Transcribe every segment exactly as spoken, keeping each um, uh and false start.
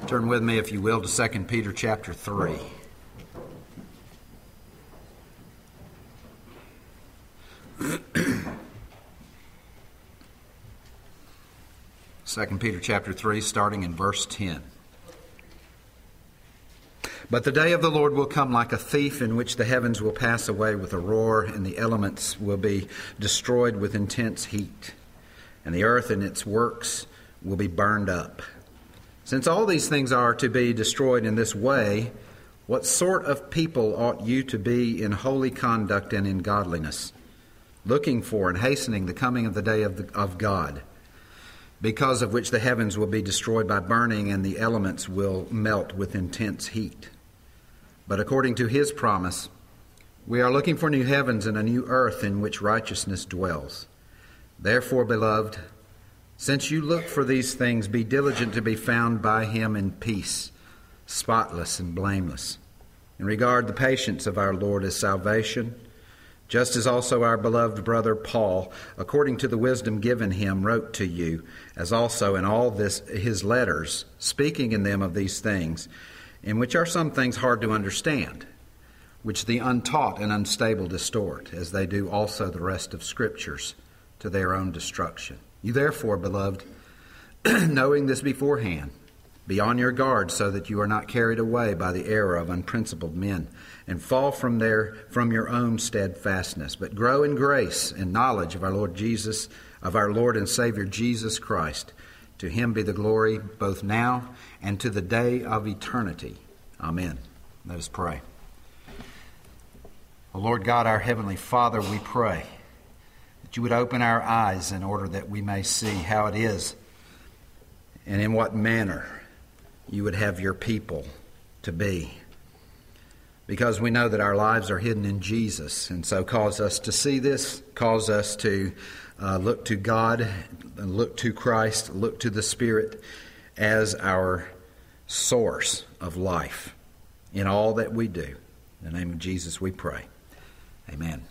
Turn with me, if you will, to Second Peter chapter three. Second Peter chapter three, starting in verse ten. But the day of the Lord will come like a thief, in which the heavens will pass away with a roar, and the elements will be destroyed with intense heat, and the earth and its works will be burned up. Since all these things are to be destroyed in this way, what sort of people ought you to be in holy conduct and in godliness, looking for and hastening the coming of the day of, the, of God, because of which the heavens will be destroyed by burning and the elements will melt with intense heat? But according to his promise, we are looking for new heavens and a new earth in which righteousness dwells. Therefore, beloved, since you look for these things, be diligent to be found by him in peace, spotless and blameless, and regard the patience of our Lord as salvation, just as also our beloved brother Paul, according to the wisdom given him, wrote to you, as also in all this his letters, speaking in them of these things, in which are some things hard to understand, which the untaught and unstable distort, as they do also the rest of Scriptures, to their own destruction. You therefore, beloved, knowing this beforehand, be on your guard so that you are not carried away by the error of unprincipled men, and fall from their from your own steadfastness, but grow in grace and knowledge of our Lord Jesus, of our Lord and Savior Jesus Christ. To him be the glory both now and to the day of eternity. Amen. Let us pray. O Lord God, our Heavenly Father, we pray that you would open our eyes in order that we may see how it is and in what manner you would have your people to be. Because we know that our lives are hidden in Jesus, and so cause us to see this, cause us to uh, look to God, look to Christ, look to the Spirit as our source of life in all that we do. In the name of Jesus we pray. Amen.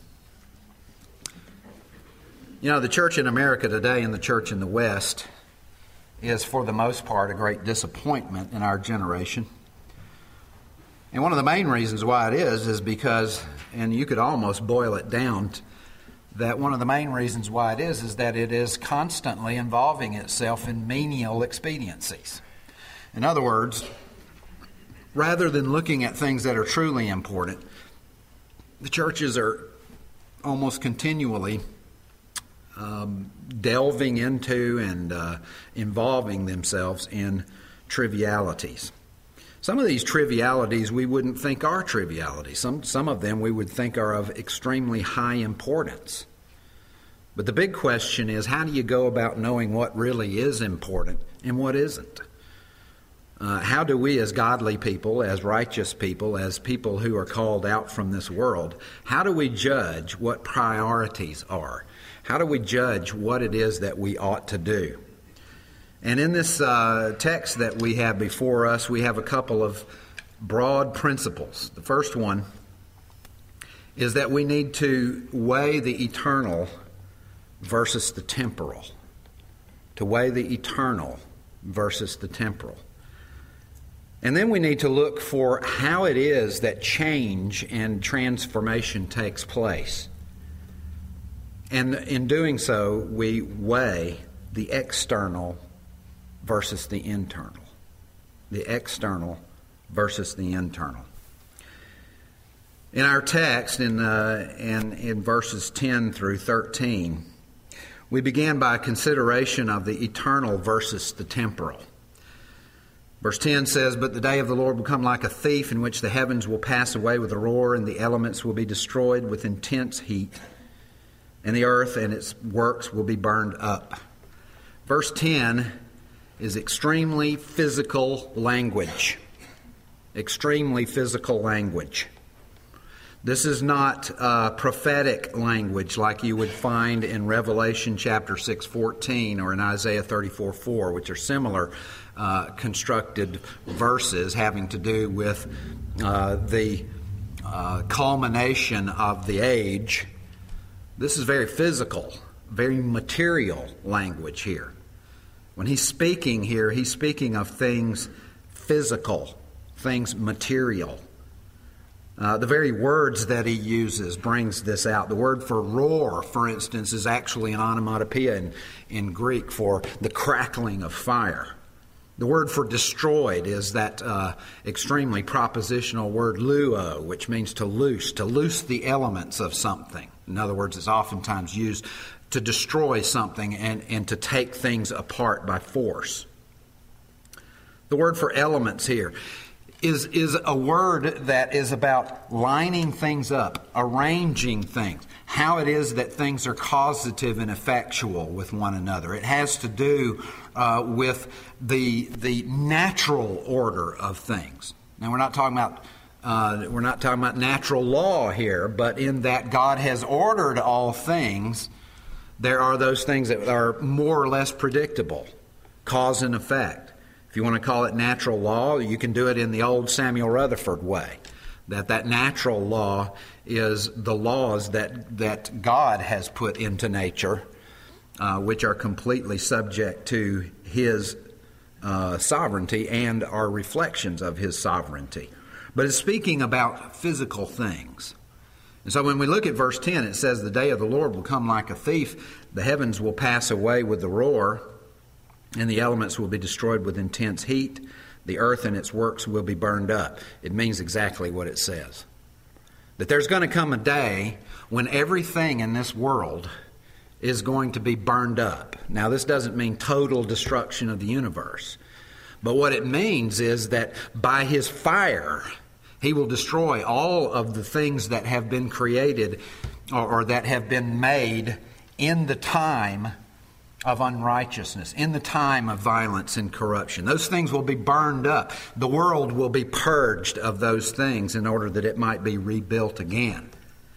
You know, the church in America today and the church in the West is, for the most part, a great disappointment in our generation. And one of the main reasons why it is, is because, and you could almost boil it down, that one of the main reasons why it is, is that it is constantly involving itself in menial expediencies. In other words, rather than looking at things that are truly important, the churches are almost continually um, delving into and uh, involving themselves in trivialities. Some of these trivialities we wouldn't think are trivialities. Some, some of them we would think are of extremely high importance. But the big question is, how do you go about knowing what really is important and what isn't? Uh, how do we as godly people, as righteous people, as people who are called out from this world, how do we judge what priorities are? How do we judge what it is that we ought to do? And in this uh, text that we have before us, we have a couple of broad principles. The first one is that we need to weigh the eternal versus the temporal. To weigh the eternal versus the temporal. And then we need to look for how it is that change and transformation takes place. And in doing so, we weigh the external versus the internal. The external versus the internal. In our text, in, uh, in, in verses ten through thirteen, we began by a consideration of the eternal versus the temporal. Verse ten says, "But the day of the Lord will come like a thief, in which the heavens will pass away with a roar, and the elements will be destroyed with intense heat, and the earth and its works will be burned up." Verse ten is extremely physical language. Extremely physical language. This is not uh, prophetic language like you would find in Revelation chapter six fourteen or in Isaiah thirty-four four, which are similar uh, constructed verses having to do with uh, the uh, culmination of the age. This is very physical, very material language here. When he's speaking here, he's speaking of things physical, things material. Uh, the very words that he uses brings this out. The word for roar, for instance, is actually an onomatopoeia in, in Greek for the crackling of fire. The word for destroyed is that uh, extremely propositional word luo, which means to loose, to loose the elements of something. In other words, it's oftentimes used to destroy something and, and to take things apart by force. The word for elements here is, is a word that is about lining things up, arranging things, how it is that things are causative and effectual with one another. It has to do uh, with the, the natural order of things. Now, we're not talking about uh, we're not talking about natural law here, but in that God has ordered all things, there are those things that are more or less predictable, cause and effect. If you want to call it natural law, you can do it in the old Samuel Rutherford way. That that natural law is the laws that, that God has put into nature, uh, which are completely subject to His uh, sovereignty and are reflections of His sovereignty. But it's speaking about physical things. And so when we look at verse ten, it says, "The day of the Lord will come like a thief. The heavens will pass away with the roar, and the elements will be destroyed with intense heat. The earth and its works will be burned up." It means exactly what it says. That there's going to come a day when everything in this world is going to be burned up. Now, this doesn't mean total destruction of the universe. But what it means is that by His fire, He will destroy all of the things that have been created or, or that have been made in the time of unrighteousness, in the time of violence and corruption. Those things will be burned up. The world will be purged of those things in order that it might be rebuilt again.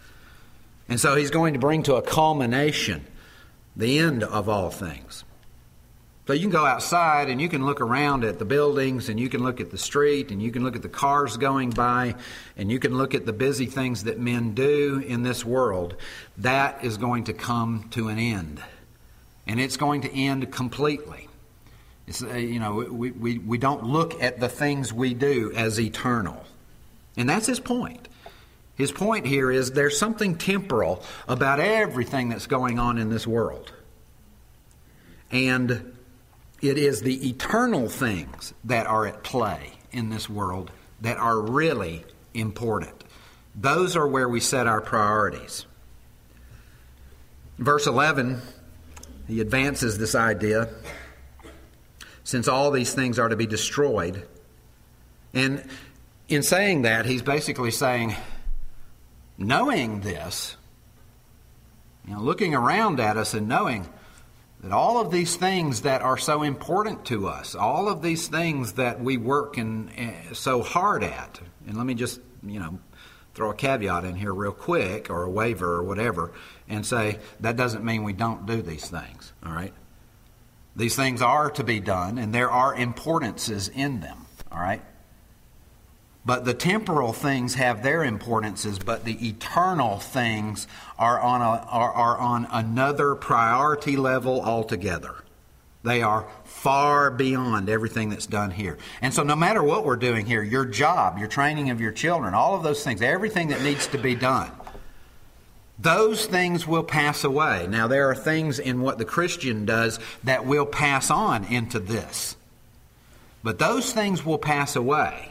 And so He's going to bring to a culmination the end of all things. So you can go outside and you can look around at the buildings and you can look at the street and you can look at the cars going by and you can look at the busy things that men do in this world. That is going to come to an end. And it's going to end completely. It's, uh, you know, we, we, we don't look at the things we do as eternal. And that's his point. His point here is there's something temporal about everything that's going on in this world. And it is the eternal things that are at play in this world that are really important. Those are where we set our priorities. Verse eleven, he advances this idea, since all these things are to be destroyed. And in saying that, he's basically saying, knowing this, you know, looking around at us and knowing that all of these things that are so important to us, all of these things that we work and uh, so hard at, and let me just, you know, throw a caveat in here real quick, or a waiver or whatever, and say that doesn't mean we don't do these things, all right? These things are to be done, and there are importances in them, all right? But the temporal things have their importances, but the eternal things are on a, are, are on another priority level altogether. They are far beyond everything that's done here. And so no matter what we're doing here, your job, your training of your children, all of those things, everything that needs to be done, those things will pass away. Now, there are things in what the Christian does that will pass on into this. But those things will pass away.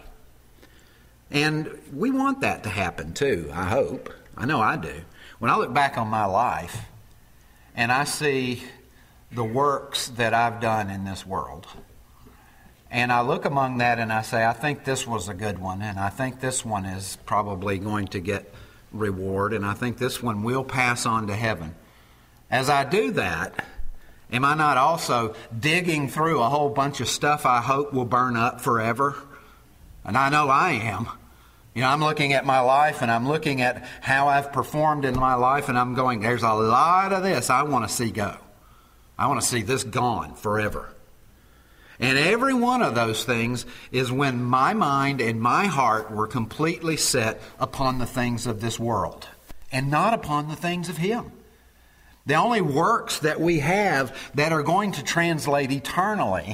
And we want that to happen too, I hope. I know I do. When I look back on my life and I see the works that I've done in this world, and I look among that and I say, I think this was a good one, and I think this one is probably going to get reward, and I think this one will pass on to heaven. As I do that, am I not also digging through a whole bunch of stuff I hope will burn up forever? And I know I am. You know, I'm looking at my life and I'm looking at how I've performed in my life, and I'm going, there's a lot of this I want to see go. I want to see this gone forever. And every one of those things is when my mind and my heart were completely set upon the things of this world and not upon the things of Him. The only works that we have that are going to translate eternally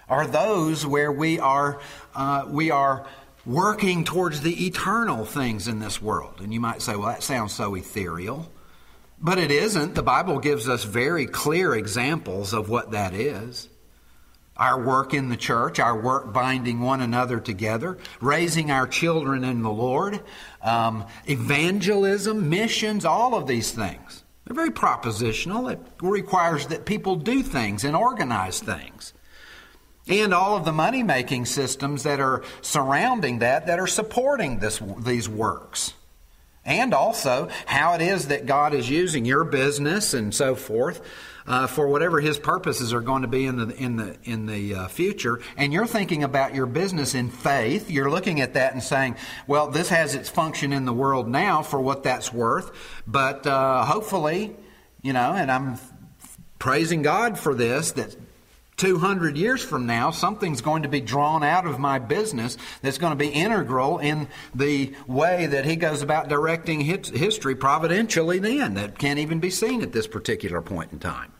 are those where we are uh, we are working towards the eternal things in this world. And you might say, well, that sounds so ethereal. But it isn't. The Bible gives us very clear examples of what that is. Our work in the church, our work binding one another together, raising our children in the Lord, um, evangelism, missions, all of these things. They're very propositional. It requires that people do things and organize things. And all of the money-making systems that are surrounding that, that are supporting this, these works. And also how it is that God is using your business and so forth uh, for whatever His purposes are going to be in the in the in the uh, future. And you're thinking about your business in faith. You're looking at that and saying, "Well, this has its function in the world now for what that's worth." But uh, hopefully, you know, and I'm praising God for this, that two hundred years from now, something's going to be drawn out of my business that's going to be integral in the way that He goes about directing history providentially then, that can't even be seen at this particular point in time.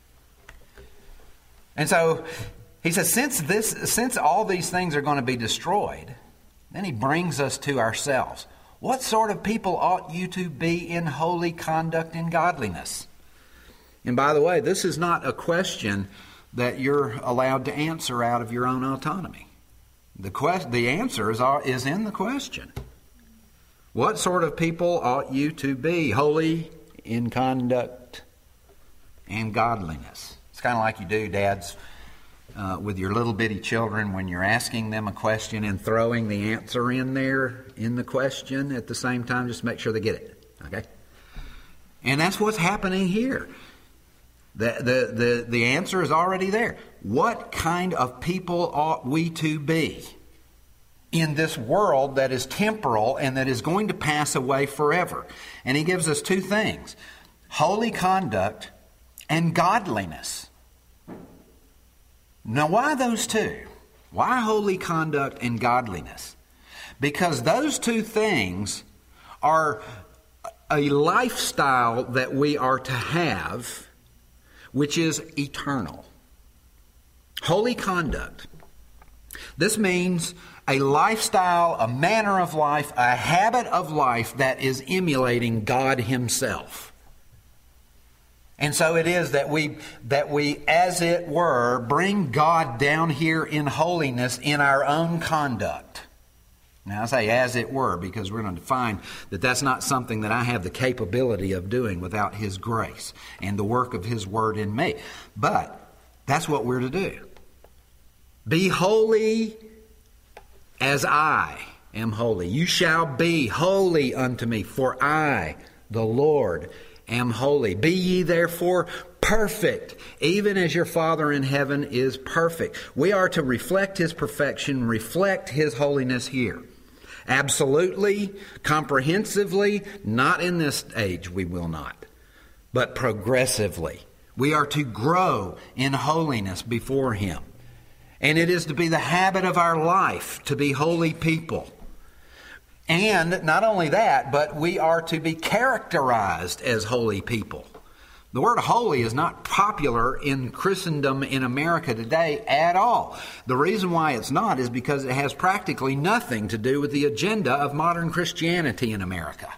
And so he says, since this, since all these things are going to be destroyed, then he brings us to ourselves. What sort of people ought you to be in holy conduct and godliness? And by the way, this is not a question that you're allowed to answer out of your own autonomy. The quest, the answer is, is in the question. What sort of people ought you to be holy in conduct and godliness? It's kind of like you do, dads, uh, with your little bitty children when you're asking them a question and throwing the answer in there in the question at the same time, just make sure they get it. Okay? And that's what's happening here. The, the, the, the answer is already there. What kind of people ought we to be in this world that is temporal and that is going to pass away forever? And he gives us two things: holy conduct and godliness. Now, why those two? Why holy conduct and godliness? Because those two things are a lifestyle that we are to have, which is eternal. Holy conduct. This means a lifestyle, a manner of life, a habit of life that is emulating God Himself. And so it is that we, that we, as it were, bring God down here in holiness in our own conduct. Now I say as it were because we're going to find that that's not something that I have the capability of doing without His grace and the work of His Word in me. But that's what we're to do. Be holy as I am holy. You shall be holy unto me, for I, the Lord, am holy. Be ye therefore perfect, even as your Father in heaven is perfect. We are to reflect His perfection, reflect His holiness here. Absolutely, comprehensively, not in this age we will not, but progressively. We are to grow in holiness before Him. And it is to be the habit of our life to be holy people. And not only that, but we are to be characterized as holy people. The word holy is not popular in Christendom in America today at all. The reason why it's not is because it has practically nothing to do with the agenda of modern Christianity in America.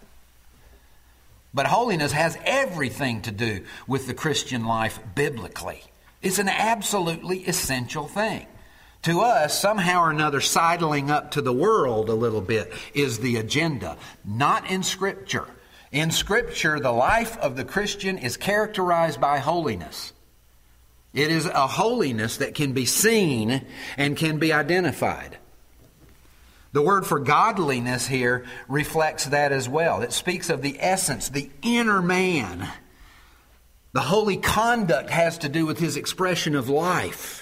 But holiness has everything to do with the Christian life biblically. It's an absolutely essential thing. To us, somehow or another, sidling up to the world a little bit is the agenda, not in Scripture. In Scripture, the life of the Christian is characterized by holiness. It is a holiness that can be seen and can be identified. The word for godliness here reflects that as well. It speaks of the essence, the inner man. The holy conduct has to do with his expression of life.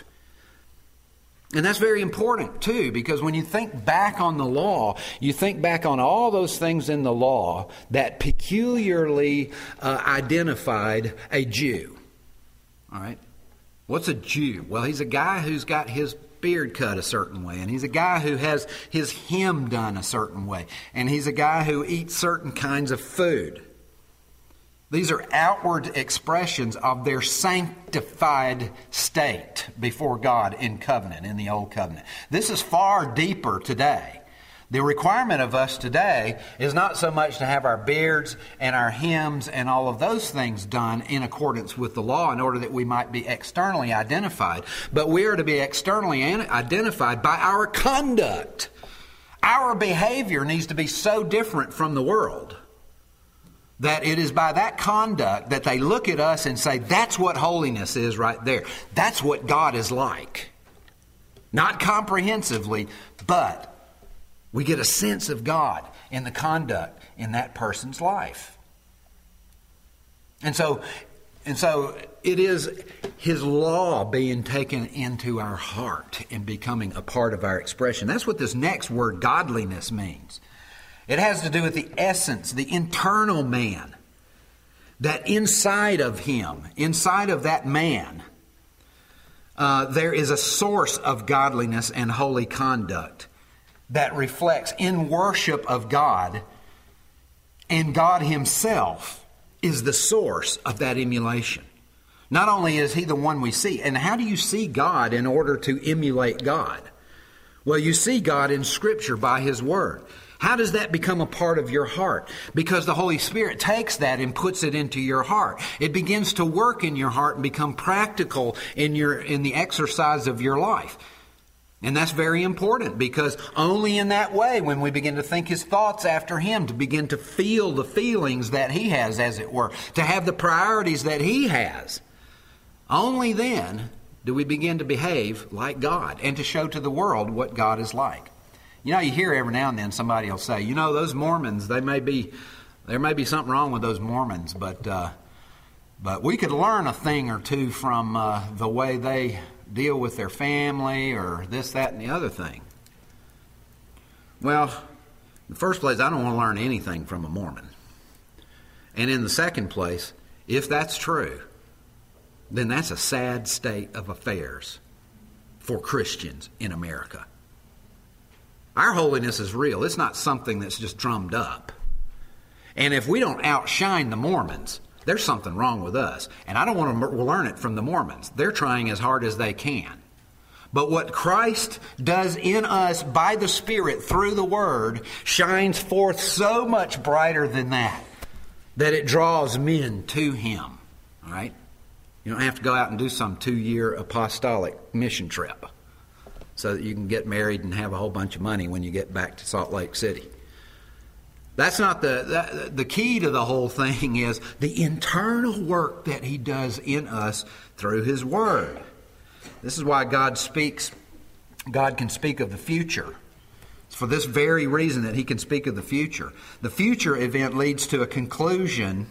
And that's very important too, because when you think back on the law, you think back on all those things in the law that peculiarly uh, identified a Jew. All right? What's a Jew? Well, he's a guy who's got his beard cut a certain way, and he's a guy who has his hem done a certain way, and he's a guy who eats certain kinds of food. These are outward expressions of their sanctified state before God in covenant, in the Old Covenant. This is far deeper today. The requirement of us today is not so much to have our beards and our hymns and all of those things done in accordance with the law in order that we might be externally identified, but we are to be externally identified by our conduct. Our behavior needs to be so different from the world that it is by that conduct that they look at us and say, that's what holiness is right there. That's what God is like. Not comprehensively, but we get a sense of God in the conduct in that person's life. And so, and so it is His law being taken into our heart and becoming a part of our expression. That's what this next word, godliness, means. It has to do with the essence, the internal man. That inside of him, inside of that man, uh, there is a source of godliness and holy conduct that reflects in worship of God, and God Himself is the source of that emulation. Not only is He the one we see, and how do you see God in order to emulate God? Well, you see God in Scripture by His Word. How does that become a part of your heart? Because the Holy Spirit takes that and puts it into your heart. It begins to work in your heart and become practical in your in the exercise of your life. And that's very important, because only in that way, when we begin to think His thoughts after Him, to begin to feel the feelings that He has, as it were, to have the priorities that He has, only then do we begin to behave like God and to show to the world what God is like. You know, you hear every now and then somebody will say, you know, those Mormons, they may be, there may be something wrong with those Mormons, but uh, but we could learn a thing or two from uh, the way they deal with their family or this, that, and the other thing. Well, in the first place, I don't want to learn anything from a Mormon. And in the second place, if that's true, then that's a sad state of affairs for Christians in America. Our holiness is real. It's not something that's just drummed up. And if we don't outshine the Mormons, there's something wrong with us. And I don't want to learn it from the Mormons. They're trying as hard as they can. But what Christ does in us by the Spirit through the Word shines forth so much brighter than that, that it draws men to Him. All right? You don't have to go out and do some two-year apostolic mission trip so that you can get married and have a whole bunch of money when you get back to Salt Lake City. That's not the, the, the key to the whole thing is the internal work that He does in us through His Word. This is why God speaks, God can speak of the future. It's for this very reason that He can speak of the future. The future event leads to a conclusion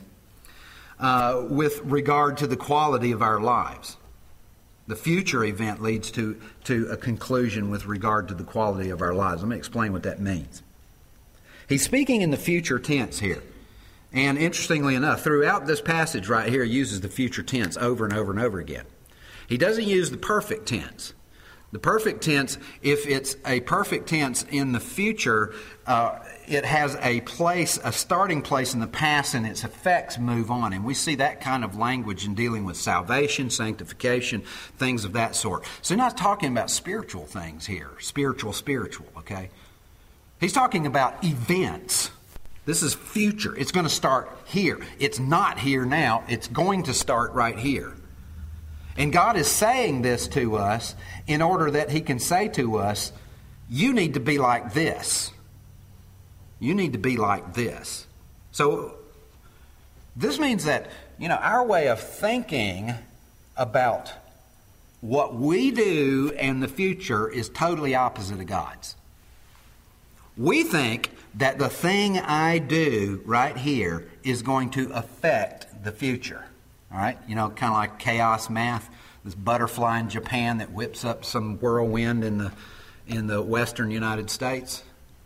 uh, with regard to the quality of our lives. The future event leads to, to a conclusion with regard to the quality of our lives. Let me explain what that means. He's speaking in the future tense here. And interestingly enough, throughout this passage right here, he uses the future tense over and over and over again. He doesn't use the perfect tense. The perfect tense, if it's a perfect tense in the future, uh, it has a place, a starting place in the past, and its effects move on. And we see that kind of language in dealing with salvation, sanctification, things of that sort. So he's not talking about spiritual things here, spiritual, spiritual, okay? He's talking about events. This is future. It's going to start here. It's not here now. It's going to start right here. And God is saying this to us in order that He can say to us, you need to be like this. You need to be like this. So this means that, you know, our way of thinking about what we do and the future is totally opposite of God's. We think that the thing I do right here is going to affect the future. All right? You know, kind of like chaos math, this butterfly in Japan that whips up some whirlwind in the in the western United States.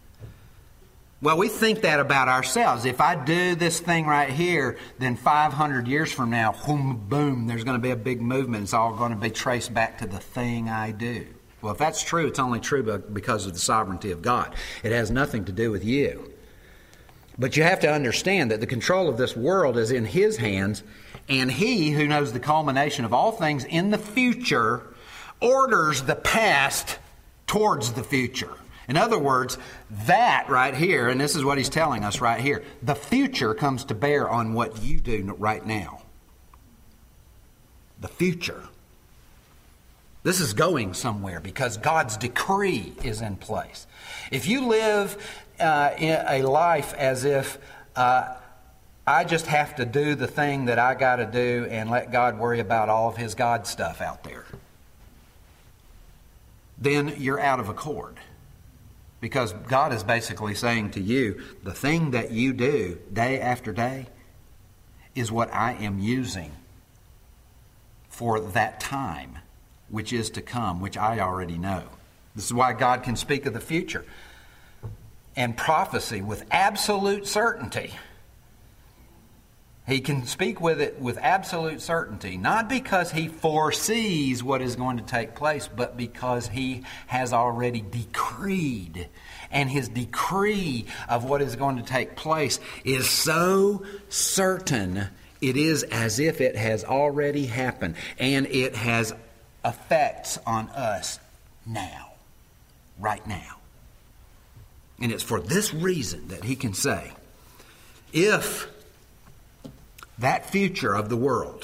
Well, we think that about ourselves. If I do this thing right here, then five hundred years from now, boom, boom, there's going to be a big movement. It's all going to be traced back to the thing I do. Well, if that's true, it's only true because of the sovereignty of God. It has nothing to do with you. But you have to understand that the control of this world is in His hands, and He, who knows the culmination of all things in the future, orders the past towards the future. In other words, that right here, and this is what He's telling us right here, the future comes to bear on what you do right now. The future. This is going somewhere because God's decree is in place. If you live uh, in a life as if uh, I just have to do the thing that I got to do and let God worry about all of His God stuff out there, then you're out of accord. Because God is basically saying to you, the thing that you do day after day is what I am using for that time which is to come, which I already know. This is why God can speak of the future and prophecy with absolute certainty. He can speak with it with absolute certainty, not because He foresees what is going to take place, but because He has already decreed. And His decree of what is going to take place is so certain, it is as if it has already happened. And it has effects on us now, right now. And it's for this reason that He can say, if that future of the world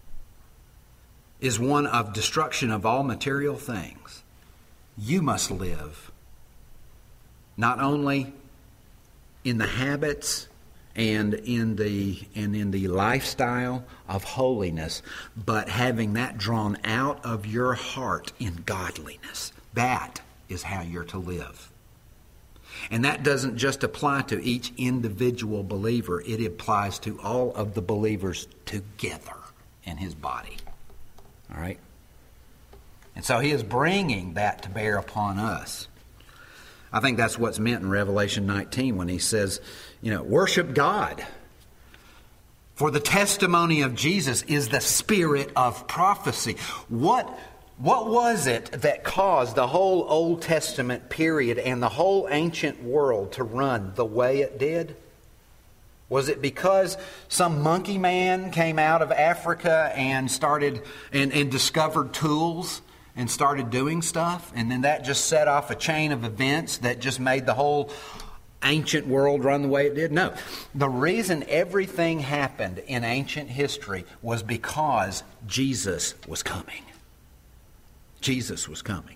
is one of destruction of all material things, you must live not only in the habits and in the and in the lifestyle of holiness, but having that drawn out of your heart in godliness. That is how you're to live. And that doesn't just apply to each individual believer. It applies to all of the believers together in His body. All right? And so He is bringing that to bear upon us. I think that's what's meant in Revelation nineteen when He says, you know, worship God. For the testimony of Jesus is the spirit of prophecy. What What was it that caused the whole Old Testament period and the whole ancient world to run the way it did? Was it because some monkey man came out of Africa and started and, and discovered tools and started doing stuff, and then that just set off a chain of events that just made the whole ancient world run the way it did? No. The reason everything happened in ancient history was because Jesus was coming. Jesus was coming.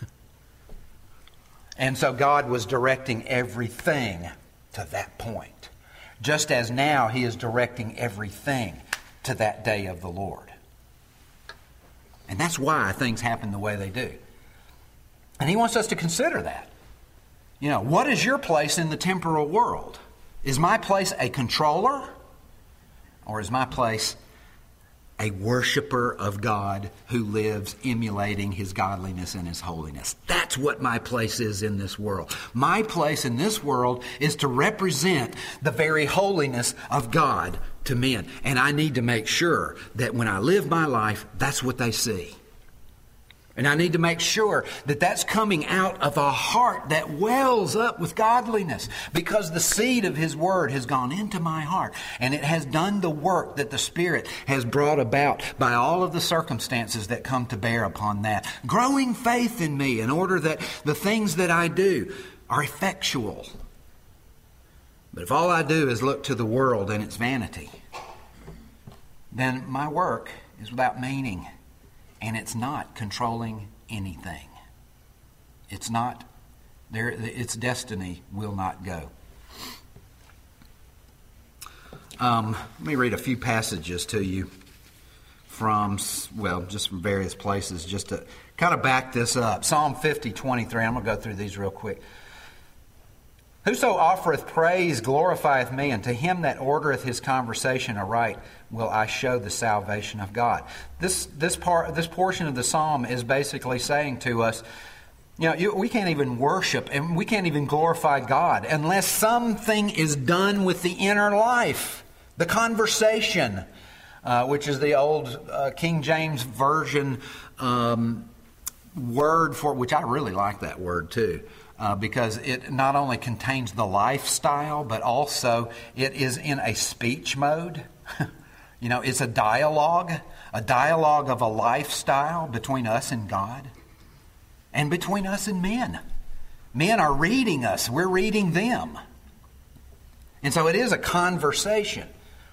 And so God was directing everything to that point. Just as now He is directing everything to that day of the Lord. And that's why things happen the way they do. And He wants us to consider that. You know, what is your place in the temporal world? Is my place a controller? Or is my place a worshiper of God who lives emulating His godliness and His holiness? That's what my place is in this world. My place in this world is to represent the very holiness of God to men. And I need to make sure that when I live my life, that's what they see. And I need to make sure that that's coming out of a heart that wells up with godliness, because the seed of His Word has gone into my heart, and it has done the work that the Spirit has brought about by all of the circumstances that come to bear upon that. Growing faith in me in order that the things that I do are effectual. But if all I do is look to the world and its vanity, then my work is without meaning. And it's not controlling anything. It's not, there. Its destiny will not go. Um, let me read a few passages to you from, well, just from various places, just to kind of back this up. Psalm fifty, twenty-three. I'm going to go through these real quick. Whoso offereth praise glorifieth me, and to him that ordereth his conversation aright will I show the salvation of God. This this part, this portion of the psalm is basically saying to us, you know, you, we can't even worship and we can't even glorify God unless something is done with the inner life, the conversation, uh, which is the old uh, King James Version um, word for, which I really like that word too. uh, because it not only contains the lifestyle, but also it is in a speech mode. You know, it's a dialogue, a dialogue of a lifestyle between us and God and between us and men. Men are reading us. We're reading them. And so it is a conversation.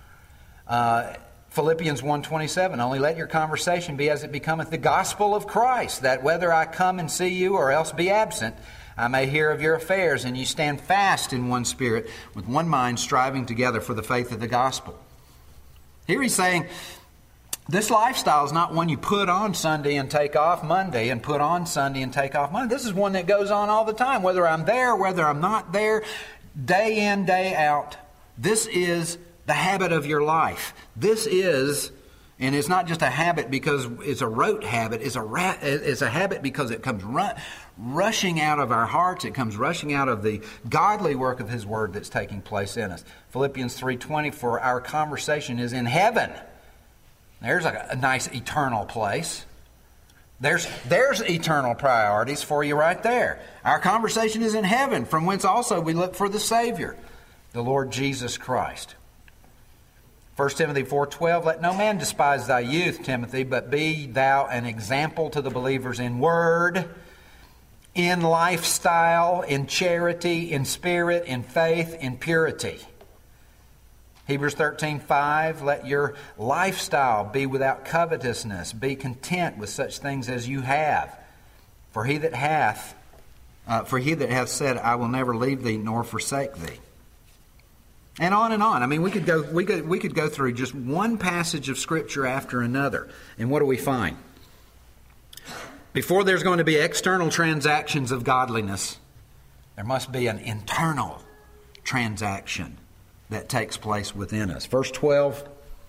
Uh, Philippians one twenty-seven, only let your conversation be as it becometh the gospel of Christ, that whether I come and see you or else be absent, I may hear of your affairs, and you stand fast in one spirit, with one mind, striving together for the faith of the gospel. Here he's saying, this lifestyle is not one you put on Sunday and take off Monday and put on Sunday and take off Monday. This is one that goes on all the time, whether I'm there, whether I'm not there, day in, day out. This is the habit of your life. This is, and it's not just a habit because it's a rote habit, it's a, ra- it's a habit because it comes ru- rushing out of our hearts. It comes rushing out of the godly work of His Word that's taking place in us. Philippians three twenty, for our conversation is in heaven. There's a, a nice eternal place. There's, there's eternal priorities for you right there. Our conversation is in heaven, from whence also we look for the Savior, the Lord Jesus Christ. First Timothy four twelve, let no man despise thy youth, Timothy, but be thou an example to the believers in word, in lifestyle, in charity, in spirit, in faith, in purity. Hebrews thirteen five, let your lifestyle be without covetousness. Be content with such things as you have. For he that hath, uh, for he that hath said, I will never leave thee nor forsake thee. And on and on. I mean, we could go we could we could go through just one passage of Scripture after another. And what do we find? Before there's going to be external transactions of godliness, there must be an internal transaction that takes place within us. Verse twelve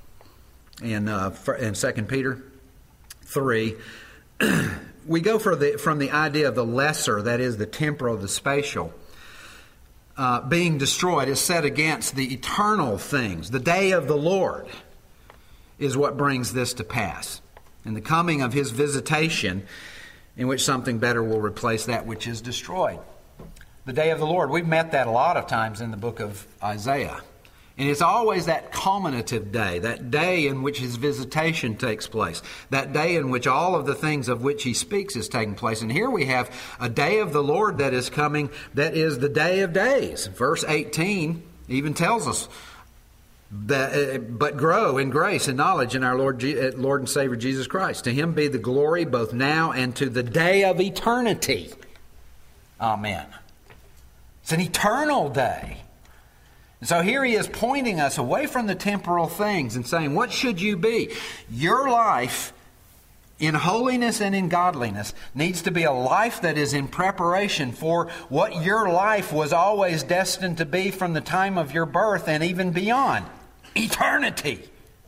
in uh, in Second Peter three, we go for the from the idea of the lesser, that is the temporal, the spatial, uh, being destroyed is set against the eternal things. The day of the Lord is what brings this to pass, and the coming of His visitation, in which something better will replace that which is destroyed. The day of the Lord, we've met that a lot of times in the book of Isaiah. And it's always that culminative day, that day in which His visitation takes place, that day in which all of the things of which He speaks is taking place. And here we have a day of the Lord that is coming, that is the day of days. Verse eighteen even tells us, that, uh, but grow in grace and knowledge in our Lord, G- Lord and Savior Jesus Christ. To Him be the glory both now and to the day of eternity. Amen. It's an eternal day. And so here He is pointing us away from the temporal things and saying, what should you be? Your life in holiness and in godliness needs to be a life that is in preparation for what your life was always destined to be from the time of your birth and even beyond. Eternity.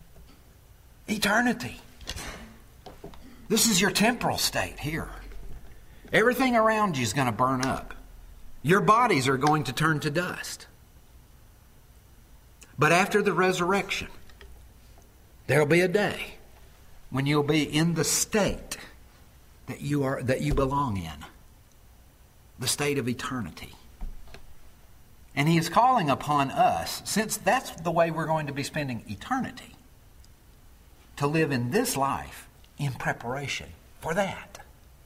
Eternity. This is your temporal state here. Everything around you is going to burn up. Your bodies are going to turn to dust. But after the resurrection, there'll be a day when you'll be in the state that you are that you belong in, the state of eternity. And He is calling upon us, since that's the way we're going to be spending eternity, to live in this life in preparation for that.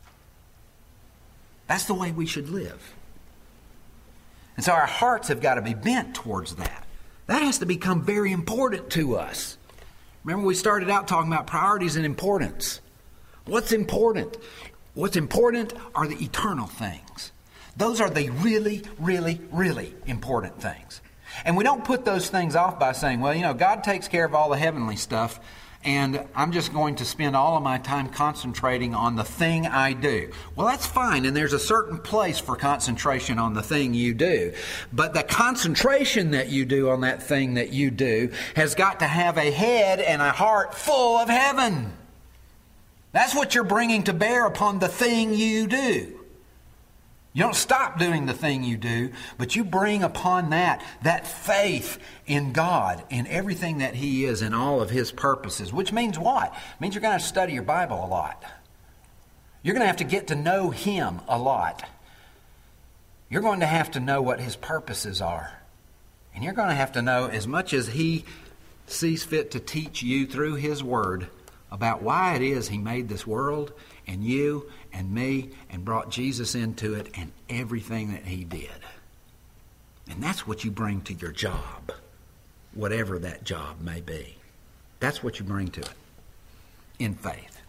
That's the way we should live. And so our hearts have got to be bent towards that. That has to become very important to us. Remember, we started out talking about priorities and importance. What's important? What's important are the eternal things. Those are the really, really, really important things. And we don't put those things off by saying, well, you know, God takes care of all the heavenly stuff, and I'm just going to spend all of my time concentrating on the thing I do. Well, that's fine, and there's a certain place for concentration on the thing you do. But the concentration that you do on that thing that you do has got to have a head and a heart full of heaven. That's what you're bringing to bear upon the thing you do. You don't stop doing the thing you do, but you bring upon that, that faith in God, in everything that He is, in all of His purposes. Which means what? It means you're going to have to study your Bible a lot. You're going to have to get to know Him a lot. you're going to have to know what His purposes are. And you're going to have to know as much as He sees fit to teach you through His Word about why it is He made this world and you and me and brought Jesus into it and everything that He did. And that's what you bring to your job, whatever that job may be. That's what you bring to it in faith.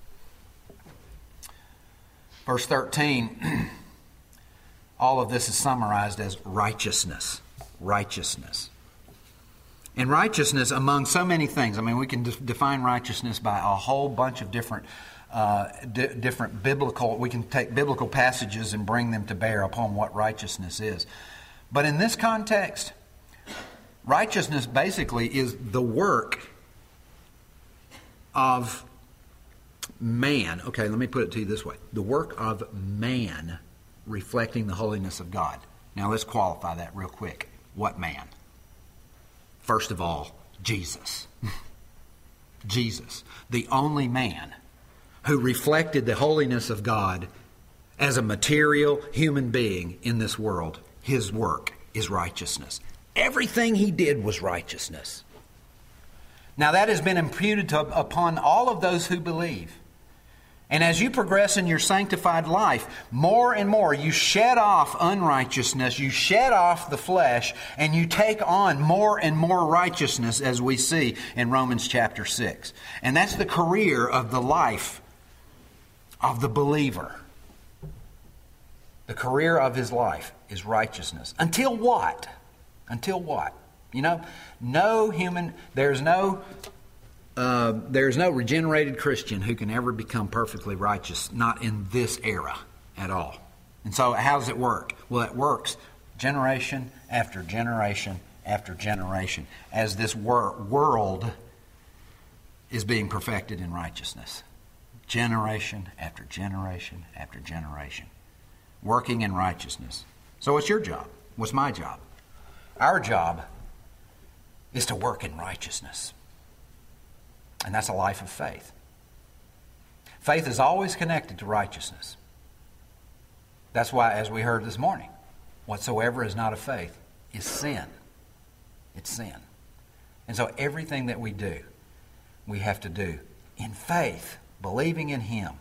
Verse thirteen, all of this is summarized as righteousness. Righteousness. And righteousness among so many things. I mean, we can de- define righteousness by a whole bunch of different uh, d- different biblical, we can take biblical passages and bring them to bear upon what righteousness is. But in this context, righteousness basically is the work of man. Okay, let me put it to you this way. The work of man reflecting the holiness of God. Now let's qualify that real quick. What man? First of all, Jesus. Jesus, the only man who reflected the holiness of God as a material human being in this world. His work is righteousness. Everything He did was righteousness. Now that has been imputed to, upon all of those who believe. And as you progress in your sanctified life, more and more you shed off unrighteousness, you shed off the flesh, and you take on more and more righteousness, as we see in Romans chapter six. And that's the career of the life of the believer. The career of his life is righteousness. Until what? Until what? You know, no human, there's no... Uh, there's no regenerated Christian who can ever become perfectly righteous, not in this era at all. And so how does it work? Well, it works generation after generation after generation as this wor- world is being perfected in righteousness. Generation after generation after generation. Working in righteousness. So what's your job? What's my job? Our job is to work in righteousness. And that's a life of faith. Faith is always connected to righteousness. That's why, as we heard this morning, whatsoever is not of faith is sin. It's sin. And so everything that we do, we have to do in faith, believing in Him.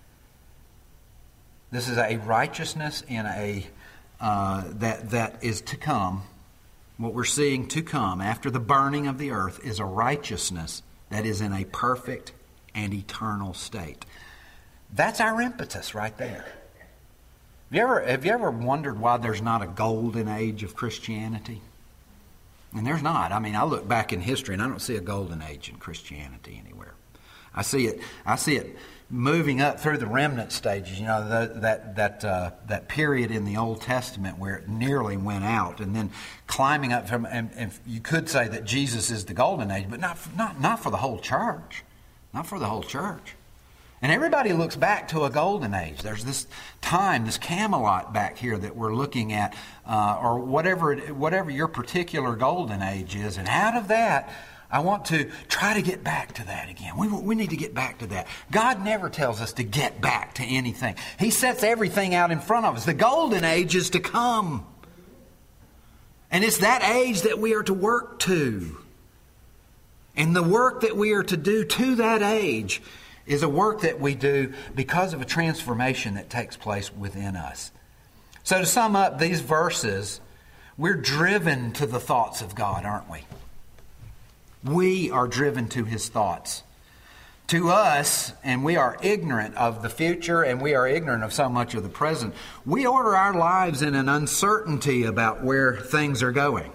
This is a righteousness in a uh, that that is to come. What we're seeing to come after the burning of the earth is a righteousness that is in a perfect and eternal state. That's our impetus right there. Have you ever, have you ever wondered why there's not a golden age of Christianity? And there's not. I mean, I look back in history and I don't see a golden age in Christianity anywhere. I see it. I see it moving up through the remnant stages. You know, the, that that uh, that period in the Old Testament where it nearly went out, and then climbing up from. And, and you could say that Jesus is the golden age, but not not not for the whole church, not for the whole church. And everybody looks back to a golden age. There's this time, this Camelot back here that we're looking at, uh, or whatever whatever your particular golden age is, and out of that, I want to try to get back to that again. We, we need to get back to that. God never tells us to get back to anything. He sets everything out in front of us. The golden age is to come. And it's that age that we are to work to. And the work that we are to do to that age is a work that we do because of a transformation that takes place within us. So to sum up these verses, we're driven to the thoughts of God, aren't we? We are driven to His thoughts. To us, and we are ignorant of the future and we are ignorant of so much of the present, we order our lives in an uncertainty about where things are going.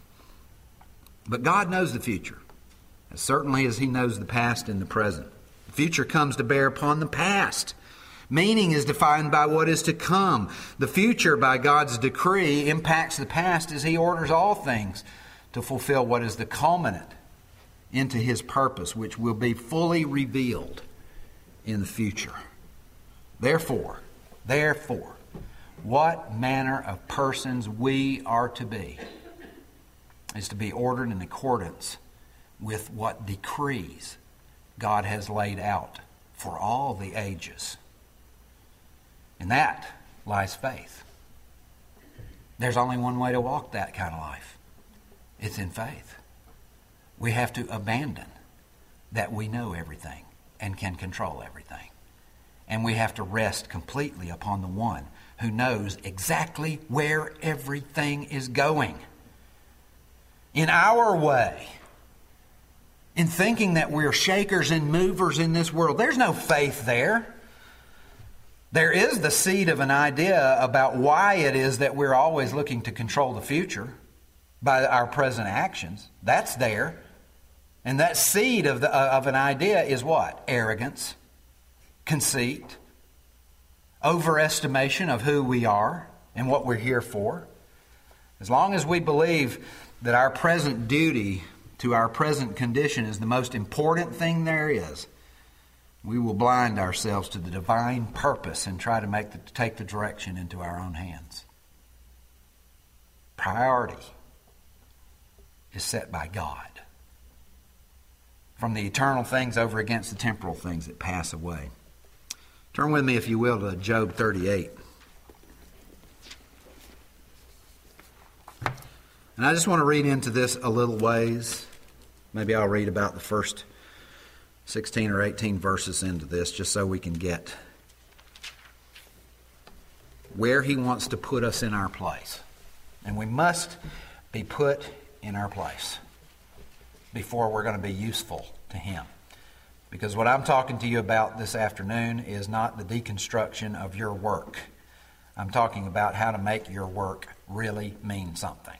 But God knows the future, as certainly as He knows the past and the present. The future comes to bear upon the past. Meaning is defined by what is to come. The future, by God's decree, impacts the past as He orders all things to fulfill what is the culminant into His purpose, which will be fully revealed in the future. Therefore, therefore, what manner of persons we are to be is to be ordered in accordance with what decrees God has laid out for all the ages. In that lies faith. There's only one way to walk that kind of life. It's in faith. We have to abandon that we know everything and can control everything. And we have to rest completely upon the one who knows exactly where everything is going. In our way, in thinking that we're shakers and movers in this world, there's no faith there. There is the seed of an idea about why it is that we're always looking to control the future by our present actions. That's there. And that seed of, the, of an idea is what? Arrogance, conceit, overestimation of who we are and what we're here for. As long as we believe that our present duty to our present condition is the most important thing there is, we will blind ourselves to the divine purpose and try to make the, take the direction into our own hands. Priority is set by God. From the eternal things over against the temporal things that pass away. Turn with me, if you will, to Job thirty-eight. And I just want to read into this a little ways. Maybe I'll read about the first sixteen or eighteen verses into this just so we can get where he wants to put us in our place. And we must be put in our place before we're going to be useful to him. Because what I'm talking to you about this afternoon is not the deconstruction of your work. I'm talking about how to make your work really mean something.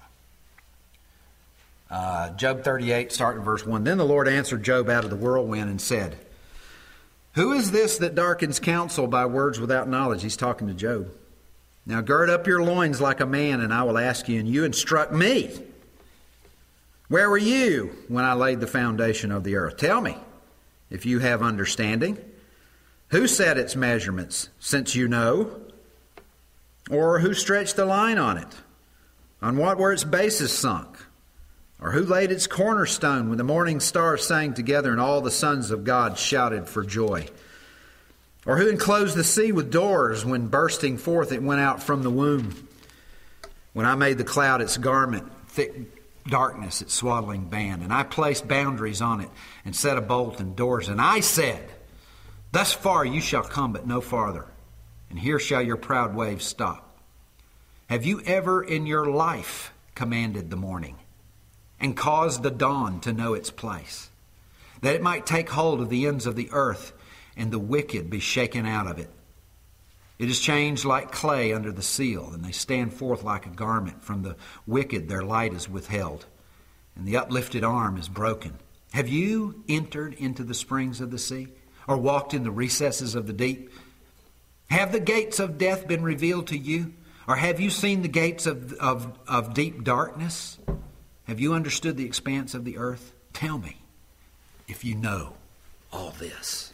Uh, Job thirty-eight, starting verse one. Then the Lord answered Job out of the whirlwind and said, "Who is this that darkens counsel by words without knowledge?" He's talking to Job. "Now gird up your loins like a man, and I will ask you, and you instruct me. Where were you when I laid the foundation of the earth? Tell me, if you have understanding. Who set its measurements, since you know? Or who stretched the line on it? On what were its bases sunk? Or who laid its cornerstone when the morning stars sang together and all the sons of God shouted for joy? Or who enclosed the sea with doors when bursting forth it went out from the womb? When I made the cloud its garment, thick darkness its swaddling band, and I placed boundaries on it and set a bolt and doors, and I said, thus far you shall come, but no farther, and here shall your proud waves stop. Have you ever in your life commanded the morning and caused the dawn to know its place, that it might take hold of the ends of the earth and the wicked be shaken out of it? It is changed like clay under the seal, and they stand forth like a garment. From the wicked their light is withheld, and the uplifted arm is broken. Have you entered into the springs of the sea, or walked in the recesses of the deep? Have the gates of death been revealed to you, or have you seen the gates of, of, of deep darkness? Have you understood the expanse of the earth? Tell me if you know all this.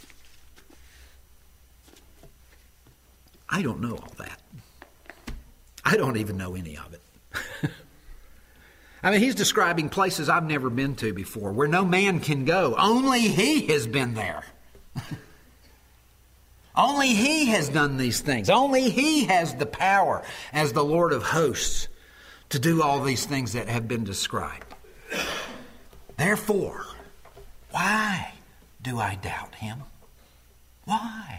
I don't know all that. I don't even know any of it. I mean, he's describing places I've never been to before, where no man can go. Only he has been there. Only he has done these things. Only he has the power as the Lord of hosts to do all these things that have been described. Therefore, why do I doubt him? Why?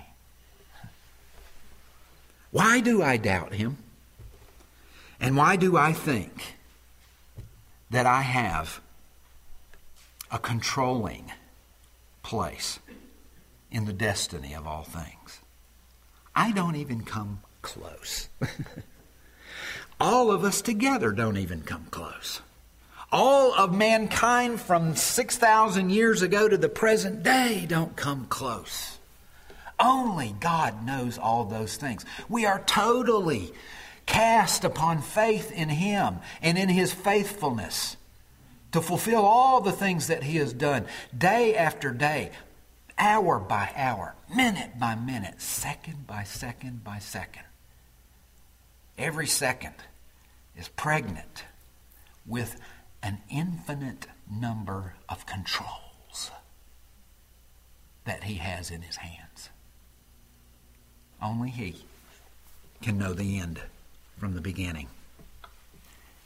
Why do I doubt him? And why do I think that I have a controlling place in the destiny of all things? I don't even come close. All of us together don't even come close. All of mankind from six thousand years ago to the present day don't come close. Only God knows all those things. We are totally cast upon faith in him and in his faithfulness to fulfill all the things that he has done day after day, hour by hour, minute by minute, second by second by second. Every second is pregnant with an infinite number of controls that he has in his hands. Only he can know the end from the beginning.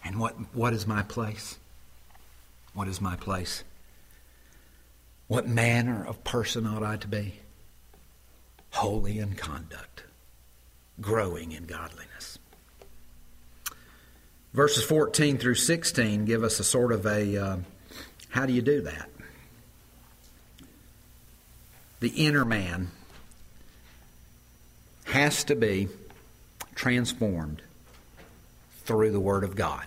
And what, what is my place? What is my place? What manner of person ought I to be? Holy in conduct, growing in godliness. Verses fourteen through sixteen give us a sort of a, uh, how do you do that? The inner man has to be transformed through the Word of God.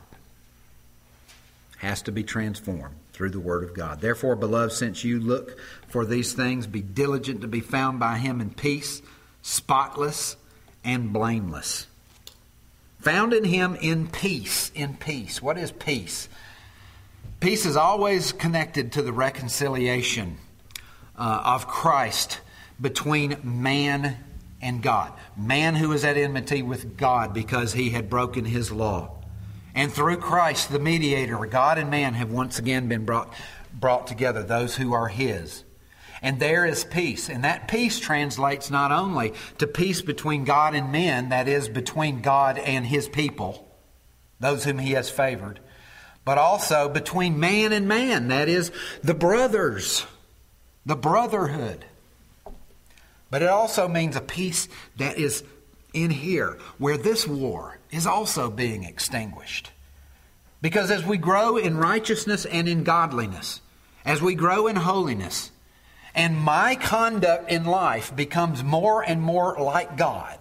Has to be transformed through the Word of God. Therefore, beloved, since you look for these things, be diligent to be found by Him in peace, spotless and blameless. Found in Him in peace. In peace. What is peace? Peace is always connected to the reconciliation uh, of Christ between man and God. Man who is at enmity with God because he had broken His law. And through Christ, the mediator, God and man have once again been brought, brought together, those who are His. And there is peace. And that peace translates not only to peace between God and men, that is, between God and His people, those whom He has favored, but also between man and man, that is, the brothers, the brotherhood. But it also means a peace that is in here, where this war is also being extinguished. Because as we grow in righteousness and in godliness, as we grow in holiness, and my conduct in life becomes more and more like God,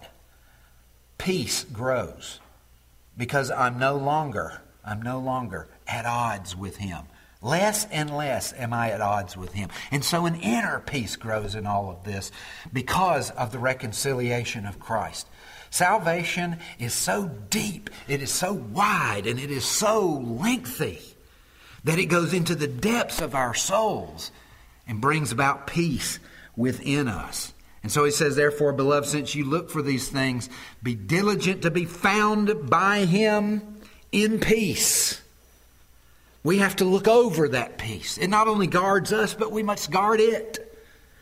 peace grows. Because I'm no longer, I'm no longer at odds with Him. Less and less am I at odds with Him. And so an inner peace grows in all of this because of the reconciliation of Christ. Salvation is so deep, it is so wide, and it is so lengthy that it goes into the depths of our souls and brings about peace within us. And so he says, therefore, beloved, since you look for these things, be diligent to be found by Him in peace. We have to look over that peace. It not only guards us, but we must guard it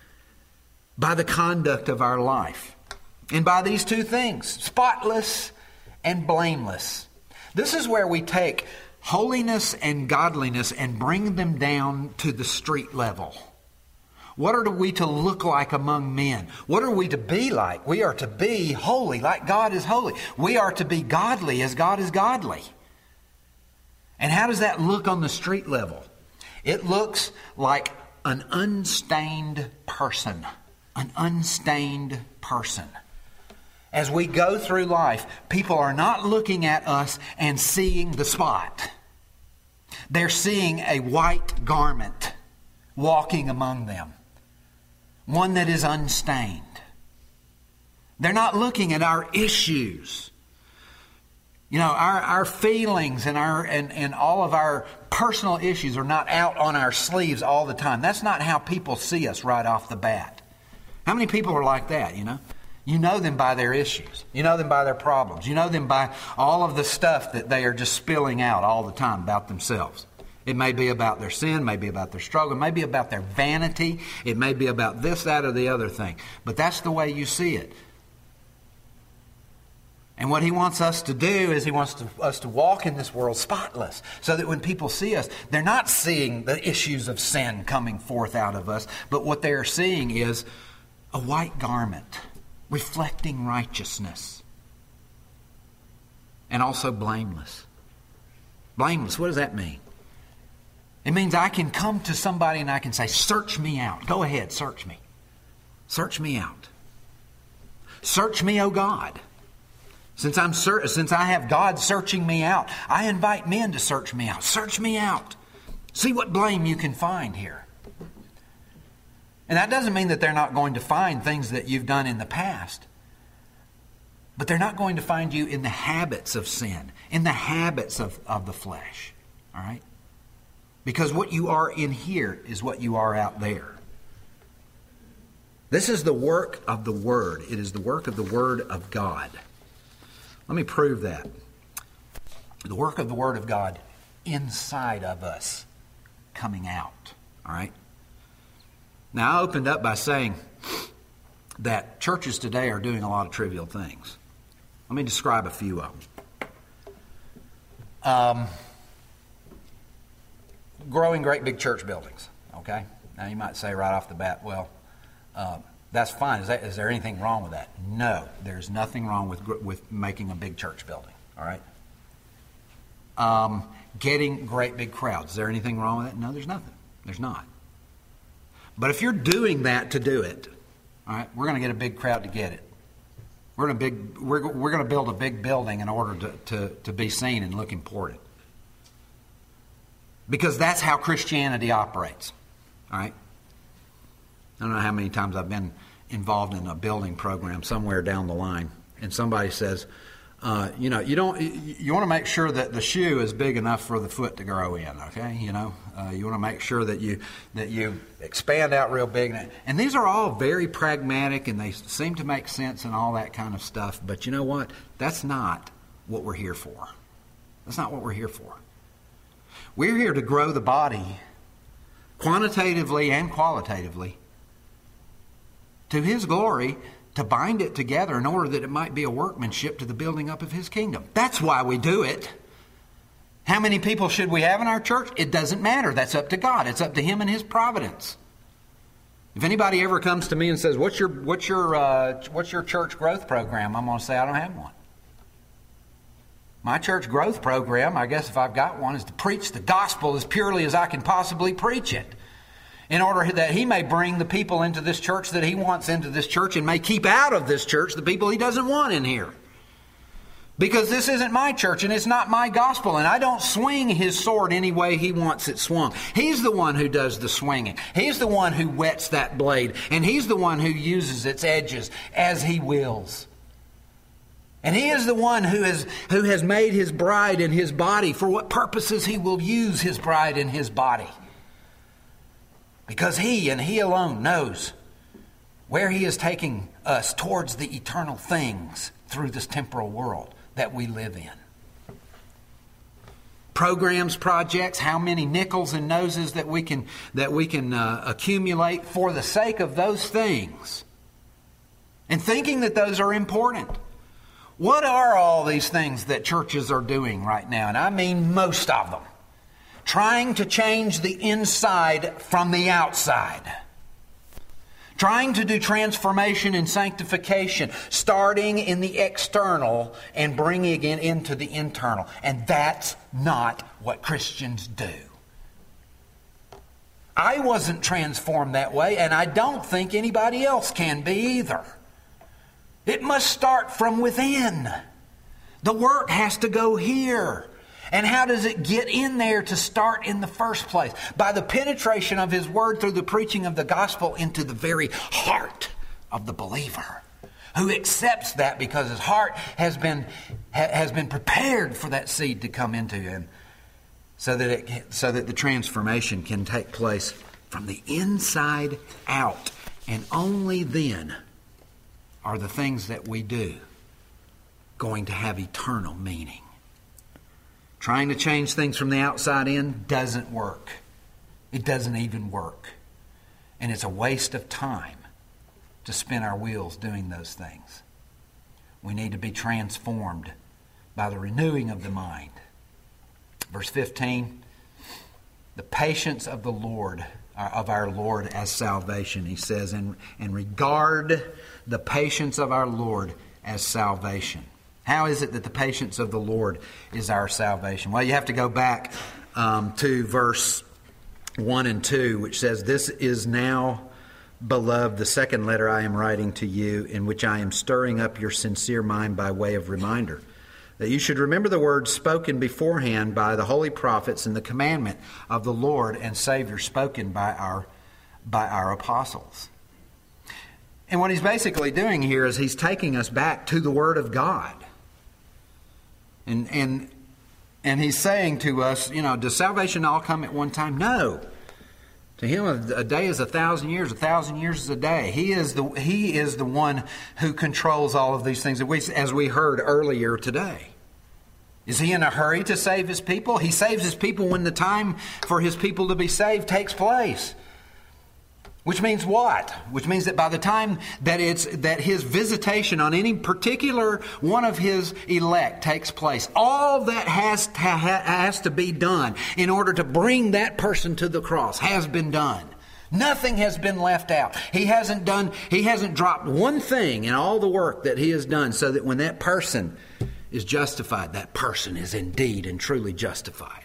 by the conduct of our life. And by these two things, spotless and blameless. This is where we take holiness and godliness and bring them down to the street level. What are we to look like among men? What are we to be like? We are to be holy like God is holy. We are to be godly as God is godly. And how does that look on the street level? It looks like an unstained person. An unstained person. As we go through life, people are not looking at us and seeing the spot. They're seeing a white garment walking among them. One that is unstained. They're not looking at our issues. You know, our, our feelings and our and, and all of our personal issues are not out on our sleeves all the time. That's not how people see us right off the bat. How many people are like that, you know? You know them by their issues. You know them by their problems. You know them by all of the stuff that they are just spilling out all the time about themselves. It may be about their sin, may be about their struggle, it may be about their vanity, it may be about this, that, or the other thing. But that's the way you see it. And what He wants us to do is He wants to, us to walk in this world spotless, so that when people see us, they're not seeing the issues of sin coming forth out of us, but what they are seeing is a white garment reflecting righteousness. And also blameless. Blameless, what does that mean? It means I can come to somebody and I can say, search me out. Go ahead, search me. Search me out. Search me, O God. Since I'm since I have God searching me out, I invite men to search me out. Search me out. See what blame you can find here. And that doesn't mean that they're not going to find things that you've done in the past. But they're not going to find you in the habits of sin, in the habits of, of the flesh. All right? Because what you are in here is what you are out there. This is the work of the Word. It is the work of the Word of God. Let me prove that. The work of the Word of God inside of us, coming out. All right? Now, I opened up by saying that churches today are doing a lot of trivial things. Let me describe a few of them. Um, growing great big church buildings, okay? Now you might say right off the bat, well, uh, that's fine. Is, that, is there anything wrong with that? No, there's nothing wrong with with making a big church building, all right? Um, getting great big crowds. Is there anything wrong with that? No, there's nothing. There's not. But if you're doing that to do it, all right, we're going to get a big crowd to get it. We're going to big. We're we're going to build a big building in order to, to, to be seen and look important. Because that's how Christianity operates. All right. I don't know how many times I've been involved in a building program somewhere down the line, and somebody says, uh, you know, you don't, you, you want to make sure that the shoe is big enough for the foot to grow in. Okay, you know, uh, you want to make sure that you that you expand out real big, and these are all very pragmatic, and they seem to make sense and all that kind of stuff. But you know what? That's not what we're here for. That's not what we're here for. We're here to grow the body quantitatively and qualitatively to His glory, to bind it together in order that it might be a workmanship to the building up of His kingdom. That's why we do it. How many people should we have in our church? It doesn't matter. That's up to God. It's up to Him and His providence. If anybody ever comes to me and says, what's your, what's your, uh, what's your church growth program? I'm going to say, I don't have one. My church growth program, I guess if I've got one, is to preach the gospel as purely as I can possibly preach it, in order that He may bring the people into this church that He wants into this church, and may keep out of this church the people He doesn't want in here. Because this isn't my church, and it's not my gospel, and I don't swing His sword any way He wants it swung. He's the one who does the swinging. He's the one who whets that blade, and He's the one who uses its edges as He wills. And He is the one who has, who has made His bride and His body for what purposes He will use His bride and His body. Because He and He alone knows where He is taking us towards the eternal things through this temporal world that we live in. Programs, projects, how many nickels and noses that we can that we can uh, accumulate for the sake of those things, and thinking that those are important. What are all these things that churches are doing right now? And I mean most of them. Trying to change the inside from the outside. Trying to do transformation and sanctification, starting in the external and bringing it into the internal. And that's not what Christians do. I wasn't transformed that way, and I don't think anybody else can be either. It must start from within. The work has to go here. And how does it get in there to start in the first place? By the penetration of His Word through the preaching of the gospel into the very heart of the believer, who accepts that because his heart has been has been prepared for that seed to come into him, so that it so that the transformation can take place from the inside out. And only then are the things that we do going to have eternal meaning. Trying to change things from the outside in doesn't work. It doesn't even work. And it's a waste of time to spin our wheels doing those things. We need to be transformed by the renewing of the mind. Verse fifteen, the patience of the Lord, of our Lord as salvation, he says, and, and regard the patience of our Lord as salvation. How is it that the patience of the Lord is our salvation? Well, you have to go back um, to verse one and two, which says, "This is now, beloved, the second letter I am writing to you, in which I am stirring up your sincere mind by way of reminder, that you should remember the words spoken beforehand by the holy prophets and the commandment of the Lord and Savior spoken by our by our apostles." And what he's basically doing here is he's taking us back to the Word of God. And and and he's saying to us, you know, does salvation all come at one time? No. To him, a day is a thousand years. A thousand years is a day. He is the he is the one who controls all of these things, that we, as we heard earlier today. Is he in a hurry to save his people? He saves his people when the time for his people to be saved takes place. Which means what? Which means that by the time that it's that his visitation on any particular one of his elect takes place, all that has to, ha, has to be done in order to bring that person to the cross has been done. Nothing has been left out. He hasn't done, he hasn't dropped one thing in all the work that he has done, so that when that person is justified, that person is indeed and truly justified.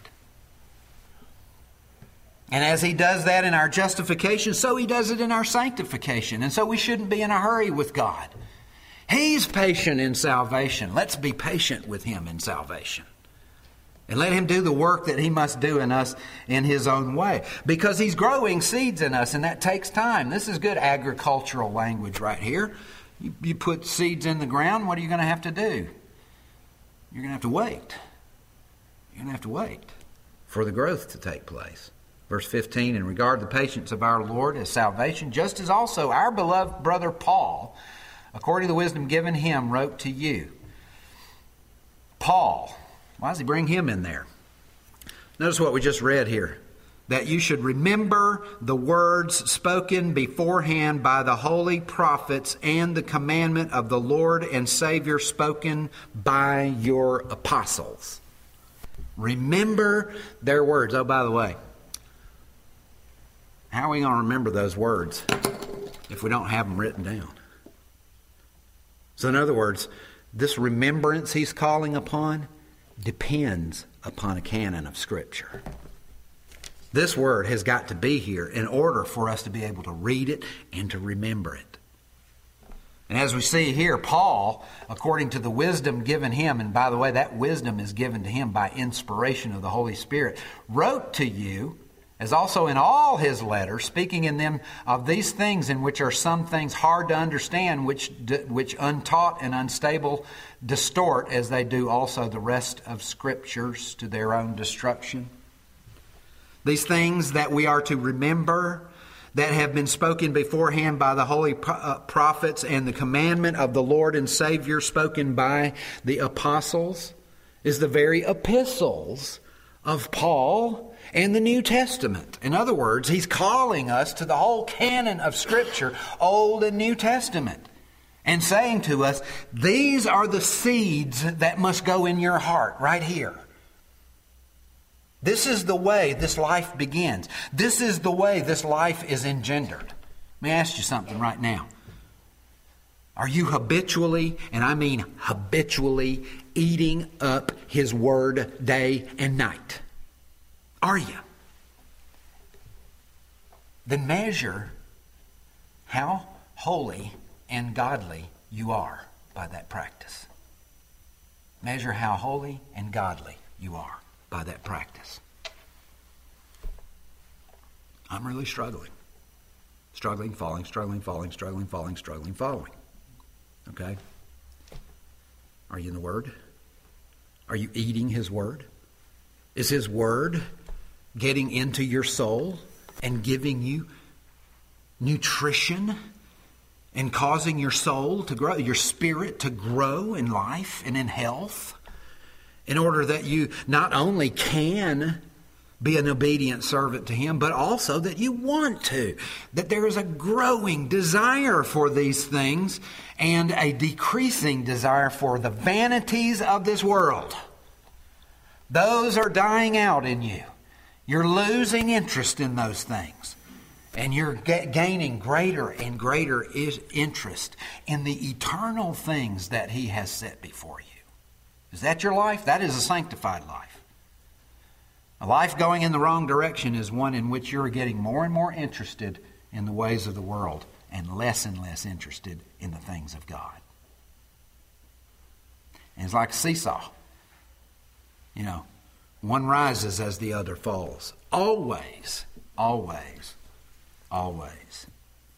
And as he does that in our justification, so he does it in our sanctification. And so we shouldn't be in a hurry with God. He's patient in salvation. Let's be patient with him in salvation. And let him do the work that he must do in us in his own way. Because he's growing seeds in us, and that takes time. This is good agricultural language right here. You, you put seeds in the ground, what are you going to have to do? You're going to have to wait. You're going to have to wait for the growth to take place. Verse fifteen, in regard to the patience of our Lord as salvation, just as also our beloved brother Paul, according to the wisdom given him, wrote to you. Paul, why does he bring him in there? Notice what we just read here. That you should remember the words spoken beforehand by the holy prophets and the commandment of the Lord and Savior spoken by your apostles. Remember their words. Oh, by the way, how are we going to remember those words if we don't have them written down? So in other words, this remembrance he's calling upon depends upon a canon of Scripture. This word has got to be here in order for us to be able to read it and to remember it. And as we see here, Paul, according to the wisdom given him, and by the way, that wisdom is given to him by inspiration of the Holy Spirit, wrote to you, as also in all his letters, speaking in them of these things, in which are some things hard to understand, which which untaught and unstable distort, as they do also the rest of Scriptures, to their own destruction. These things that we are to remember, that have been spoken beforehand by the holy prophets, and the commandment of the Lord and Savior spoken by the apostles, is the very epistles of Paul and the New Testament. In other words, he's calling us to the whole canon of Scripture, Old and New Testament, and saying to us, these are the seeds that must go in your heart right here. This is the way this life begins. This is the way this life is engendered. Let me ask you something right now. Are you habitually, and I mean habitually, eating up His Word day and night? Are you? Then measure how holy and godly you are by that practice. Measure how holy and godly you are by that practice. I'm really struggling. Struggling, falling, struggling, falling, struggling, falling, struggling, falling. Okay? Are you in the Word? Are you eating His Word? Is His Word getting into your soul and giving you nutrition and causing your soul to grow, your spirit to grow in life and in health, in order that you not only can be an obedient servant to Him, but also that you want to. That there is a growing desire for these things and a decreasing desire for the vanities of this world. Those are dying out in you. You're losing interest in those things. And you're ga- gaining greater and greater is- interest in the eternal things that He has set before you. Is that your life? That is a sanctified life. A life going in the wrong direction is one in which you're getting more and more interested in the ways of the world and less and less interested in the things of God. And it's like a seesaw. You know, one rises as the other falls. Always, always, always.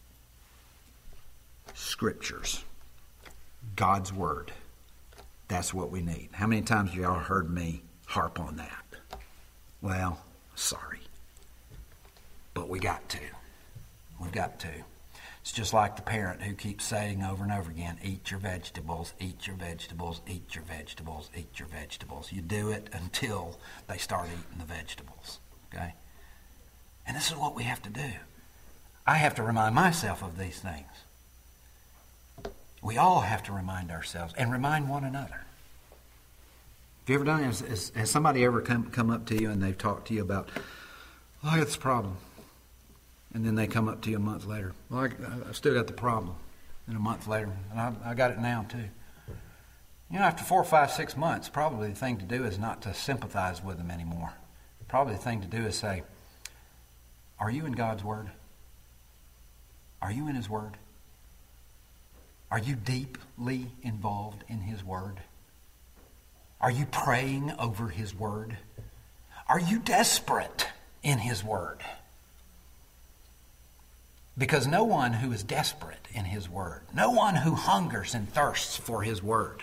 Scriptures. God's Word. That's what we need. How many times have y'all heard me harp on that? Well, sorry. But we got to. We've got to. It's just like the parent who keeps saying over and over again, eat your vegetables, eat your vegetables, eat your vegetables, eat your vegetables. You do it until they start eating the vegetables. Okay? And this is what we have to do. I have to remind myself of these things. We all have to remind ourselves and remind one another. Have you ever done it? Has, has, has somebody ever come, come up to you and they've talked to you about, well, I got this problem. And then they come up to you a month later. Well, I, I've still got the problem. And a month later, and I, I got it now too. You know, after four, five, six months, probably the thing to do is not to sympathize with them anymore. Probably the thing to do is say, are you in God's Word? Are you in His Word? Are you deeply involved in His Word? Are you praying over His Word? Are you desperate in His Word? Because no one who is desperate in His Word, no one who hungers and thirsts for His Word,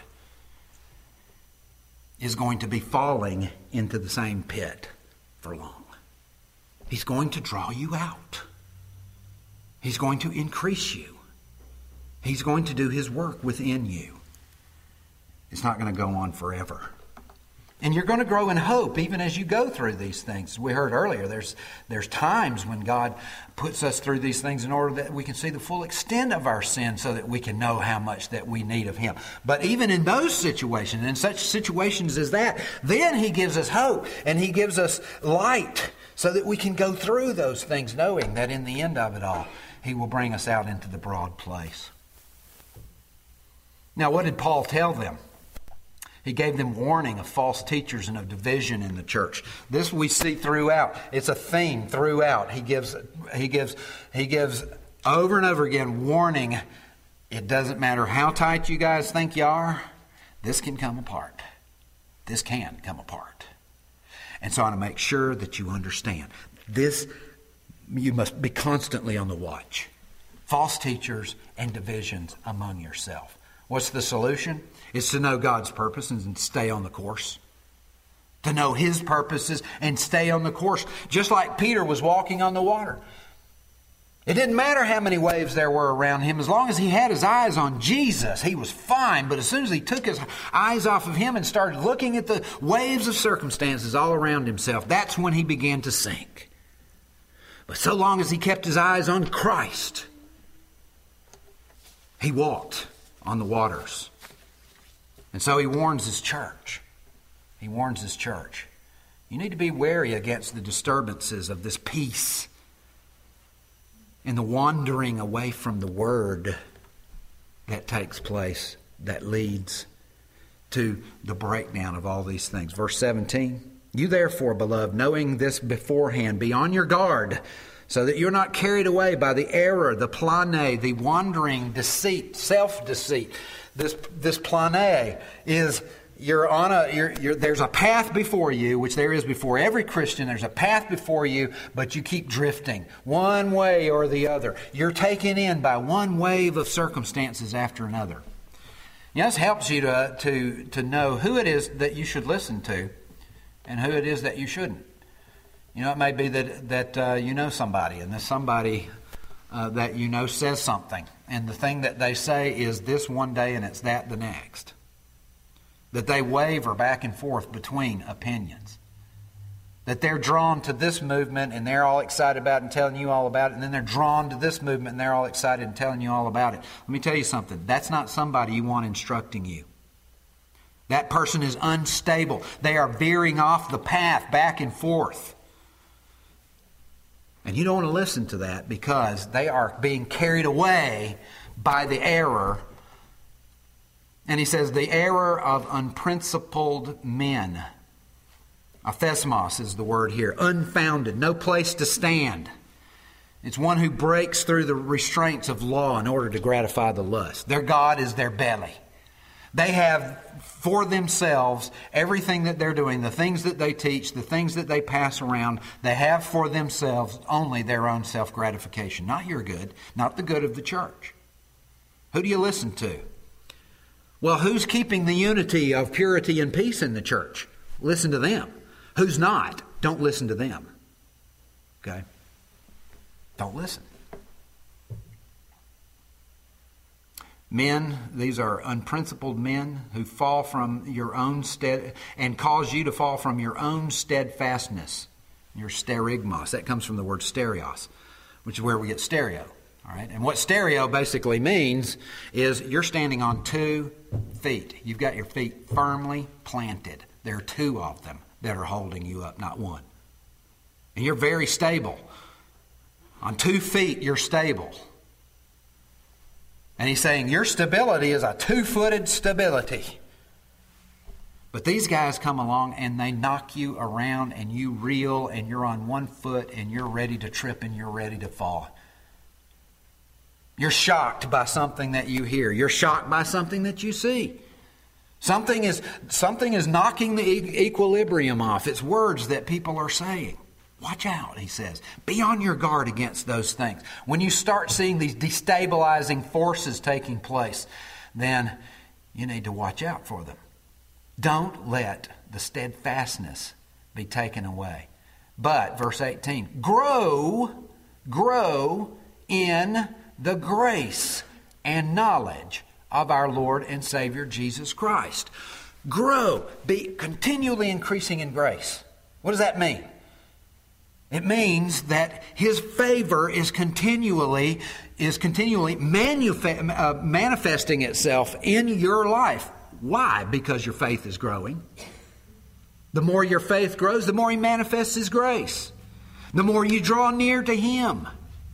is going to be falling into the same pit for long. He's going to draw you out. He's going to increase you. He's going to do His work within you. It's not going to go on forever. And you're going to grow in hope even as you go through these things. We heard earlier, there's there's times when God puts us through these things in order that we can see the full extent of our sin so that we can know how much that we need of Him. But even in those situations, in such situations as that, then He gives us hope and He gives us light so that we can go through those things knowing that in the end of it all, He will bring us out into the broad place. Now, what did Paul tell them? He gave them warning of false teachers and of division in the church. This we see throughout. It's a theme throughout. He gives, he gives, he gives over and over again warning. It doesn't matter how tight you guys think you are. This can come apart. This can come apart. And so I want to make sure that you understand. This, you must be constantly on the watch. False teachers and divisions among yourself. What's the solution? It's to know God's purpose and stay on the course. To know His purposes and stay on the course. Just like Peter was walking on the water. It didn't matter how many waves there were around him. As long as he had his eyes on Jesus, he was fine. But as soon as he took his eyes off of Him and started looking at the waves of circumstances all around himself, that's when he began to sink. But so long as he kept his eyes on Christ, he walked on the waters. And so he warns his church. He warns his church. You need to be wary against the disturbances of this peace and the wandering away from the Word that takes place, that leads to the breakdown of all these things. Verse seventeen, you therefore, beloved, knowing this beforehand, be on your guard, so that you're not carried away by the error, the plane, the wandering deceit, self-deceit. This this plane is you're on a you're, you're, there's a path before you, which there is before every Christian. There's a path before you, but you keep drifting one way or the other. You're taken in by one wave of circumstances after another. You know, this helps you to to to know who it is that you should listen to, and who it is that you shouldn't. You know, it may be that that uh, you know somebody, and this somebody uh, that you know says something, and the thing that they say is this one day, and it's that the next. That they waver back and forth between opinions. That they're drawn to this movement, and they're all excited about it and telling you all about it, and then they're drawn to this movement, and they're all excited and telling you all about it. Let me tell you something. That's not somebody you want instructing you. That person is unstable. They are veering off the path back and forth. And you don't want to listen to that because they are being carried away by the error. And he says, the error of unprincipled men. Aphesmos is the word here. Unfounded, no place to stand. It's one who breaks through the restraints of law in order to gratify the lust. Their God is their belly. They have for themselves everything that they're doing, the things that they teach, the things that they pass around. They have for themselves only their own self-gratification. Not your good, not the good of the church. Who do you listen to? Well, who's keeping the unity of purity and peace in the church? Listen to them. Who's not? Don't listen to them. Okay? Don't listen. Men, these are unprincipled men who fall from your own stead and cause you to fall from your own steadfastness, your sterigmos. That comes from the word stereos, which is where we get stereo. All right? And what stereo basically means is you're standing on two feet. You've got your feet firmly planted. There are two of them that are holding you up, not one. And you're very stable. On two feet, you're stable. And he's saying your stability is a two-footed stability. But these guys come along and they knock you around and you reel and you're on one foot and you're ready to trip and you're ready to fall. You're shocked by something that you hear. You're shocked by something that you see. Something is, something is knocking the e- equilibrium off. It's words that people are saying. Watch out, he says. Be on your guard against those things. When you start seeing these destabilizing forces taking place, then you need to watch out for them. Don't let the steadfastness be taken away. But, verse eighteen, grow, grow in the grace and knowledge of our Lord and Savior Jesus Christ. Grow. Be continually increasing in grace. What does that mean? It means that His favor is continually is continually manufa- uh, manifesting itself in your life. Why? Because your faith is growing. The more your faith grows, the more He manifests His grace. The more you draw near to Him.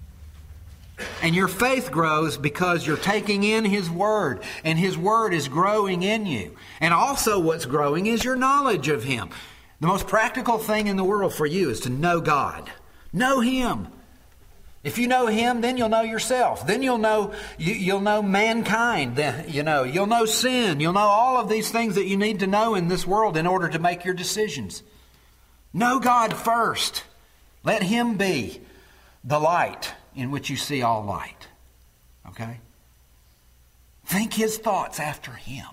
And your faith grows because you're taking in His Word. And His Word is growing in you. And also what's growing is your knowledge of Him. The most practical thing in the world for you is to know God. Know Him. If you know Him, then you'll know yourself. Then you'll know you, you'll know mankind. Then, you know, you'll know sin. You'll know all of these things that you need to know in this world in order to make your decisions. Know God first. Let Him be the light in which you see all light. Okay? Think His thoughts after Him.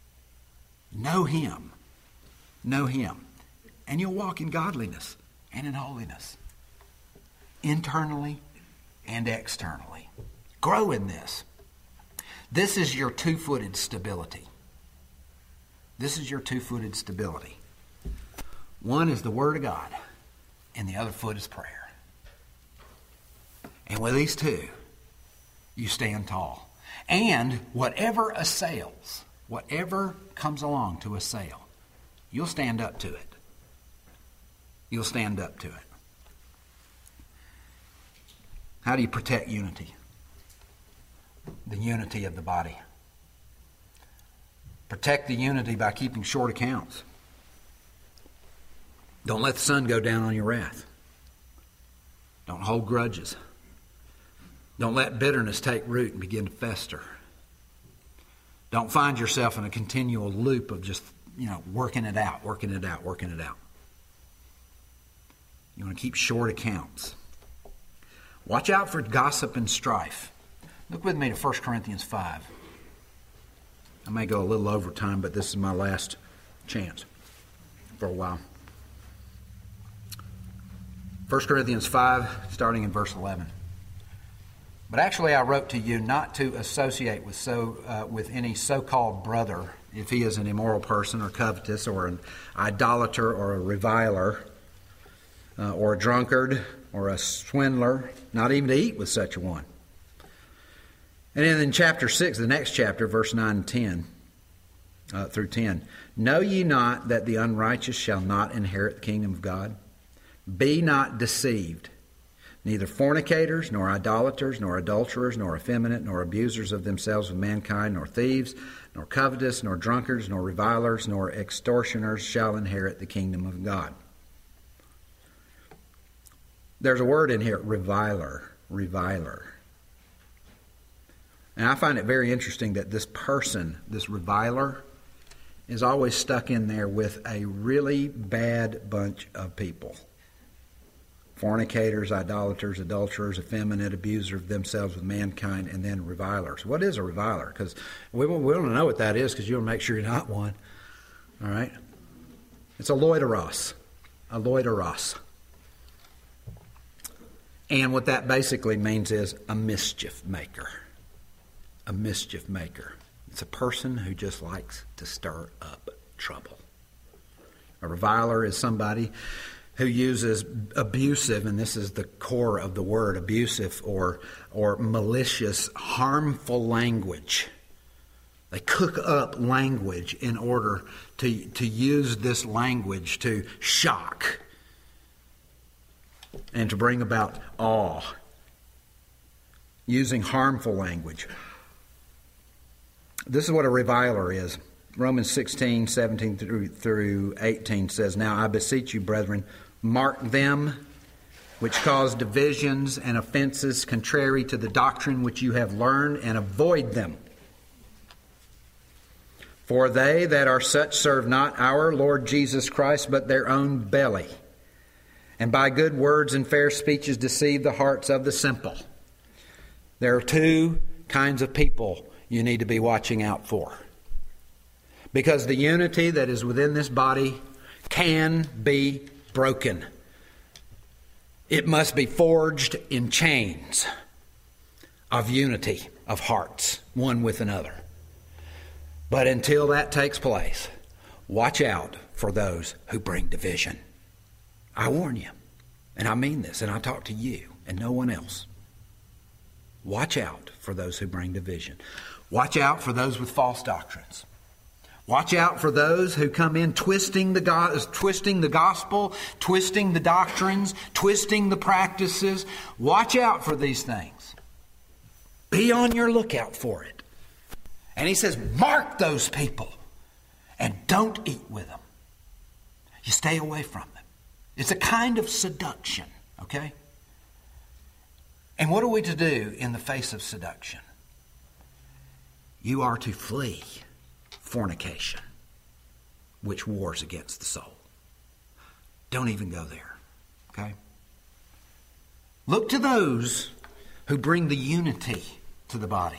Know Him. Know Him. And you'll walk in godliness and in holiness. Internally and externally. Grow in this. This is your two-footed stability. This is your two-footed stability. One is the Word of God, and the other foot is prayer. And with these two, you stand tall. And whatever assails, whatever comes along to assail, you'll stand up to it. You'll stand up to it. How do you protect unity? The unity of the body. Protect the unity by keeping short accounts. Don't let the sun go down on your wrath. Don't hold grudges. Don't let bitterness take root and begin to fester. Don't find yourself in a continual loop of just, you know, working it out, working it out, working it out. You want to keep short accounts. Watch out for gossip and strife. Look with me to First Corinthians five. I may go a little over time, but this is my last chance for a while. First Corinthians five, starting in verse eleven. But actually I wrote to you not to associate with so uh, with any so-called brother, if he is an immoral person or covetous or an idolater or a reviler uh, or a drunkard or a swindler, not even to eat with such a one. And then in chapter six, the next chapter, verse nine and ten, uh, through ten, know ye not that the unrighteous shall not inherit the kingdom of God? Be not deceived. Neither fornicators, nor idolaters, nor adulterers, nor effeminate, nor abusers of themselves with mankind, nor thieves, nor covetous, nor drunkards, nor revilers, nor extortioners shall inherit the kingdom of God. There's a word in here, reviler, reviler. And I find it very interesting that this person, this reviler, is always stuck in there with a really bad bunch of people. Fornicators, idolaters, adulterers, effeminate, abusers of themselves with mankind, and then revilers. What is a reviler? Because we, we don't know what that is because you want to make sure you're not one. All right? It's a loiteros. A loiteros. And what that basically means is a mischief maker. A mischief maker. It's a person who just likes to stir up trouble. A reviler is somebody who uses abusive, and this is the core of the word, abusive or, or malicious, harmful language. They cook up language in order to, to use this language to shock and to bring about awe, using harmful language. This is what a reviler is. Romans sixteen, seventeen through, through eighteen says, "Now I beseech you, brethren, mark them which cause divisions and offenses contrary to the doctrine which you have learned, and avoid them. For they that are such serve not our Lord Jesus Christ, but their own belly, and by good words and fair speeches deceive the hearts of the simple." There are two kinds of people you need to be watching out for. Because the unity that is within this body can be broken. It must be forged in chains of unity of hearts, one with another. But until that takes place, watch out for those who bring division. I warn you, and I mean this, and I talk to you and no one else. Watch out for those who bring division. Watch out for those with false doctrines. Watch out for those who come in twisting the go- twisting the gospel, twisting the doctrines, twisting the practices. Watch out for these things. Be on your lookout for it. And he says, mark those people and don't eat with them. You stay away from them. It's a kind of seduction, okay? And what are we to do in the face of seduction? You are to flee fornication, which wars against the soul. Don't even go there, okay? Look to those who bring the unity to the body.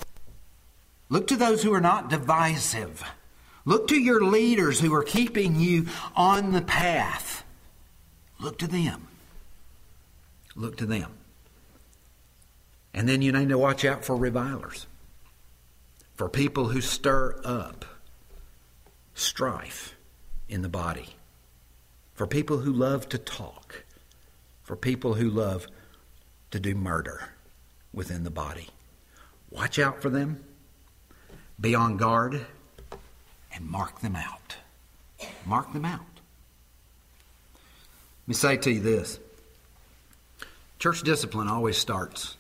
Look to those who are not divisive. Look to your leaders who are keeping you on the path. Look to them. Look to them. And then you need to watch out for revilers. For people who stir up strife in the body. For people who love to talk. For people who love to do murder within the body. Watch out for them. Be on guard and mark them out. Mark them out. Let me say to you this. Church discipline always starts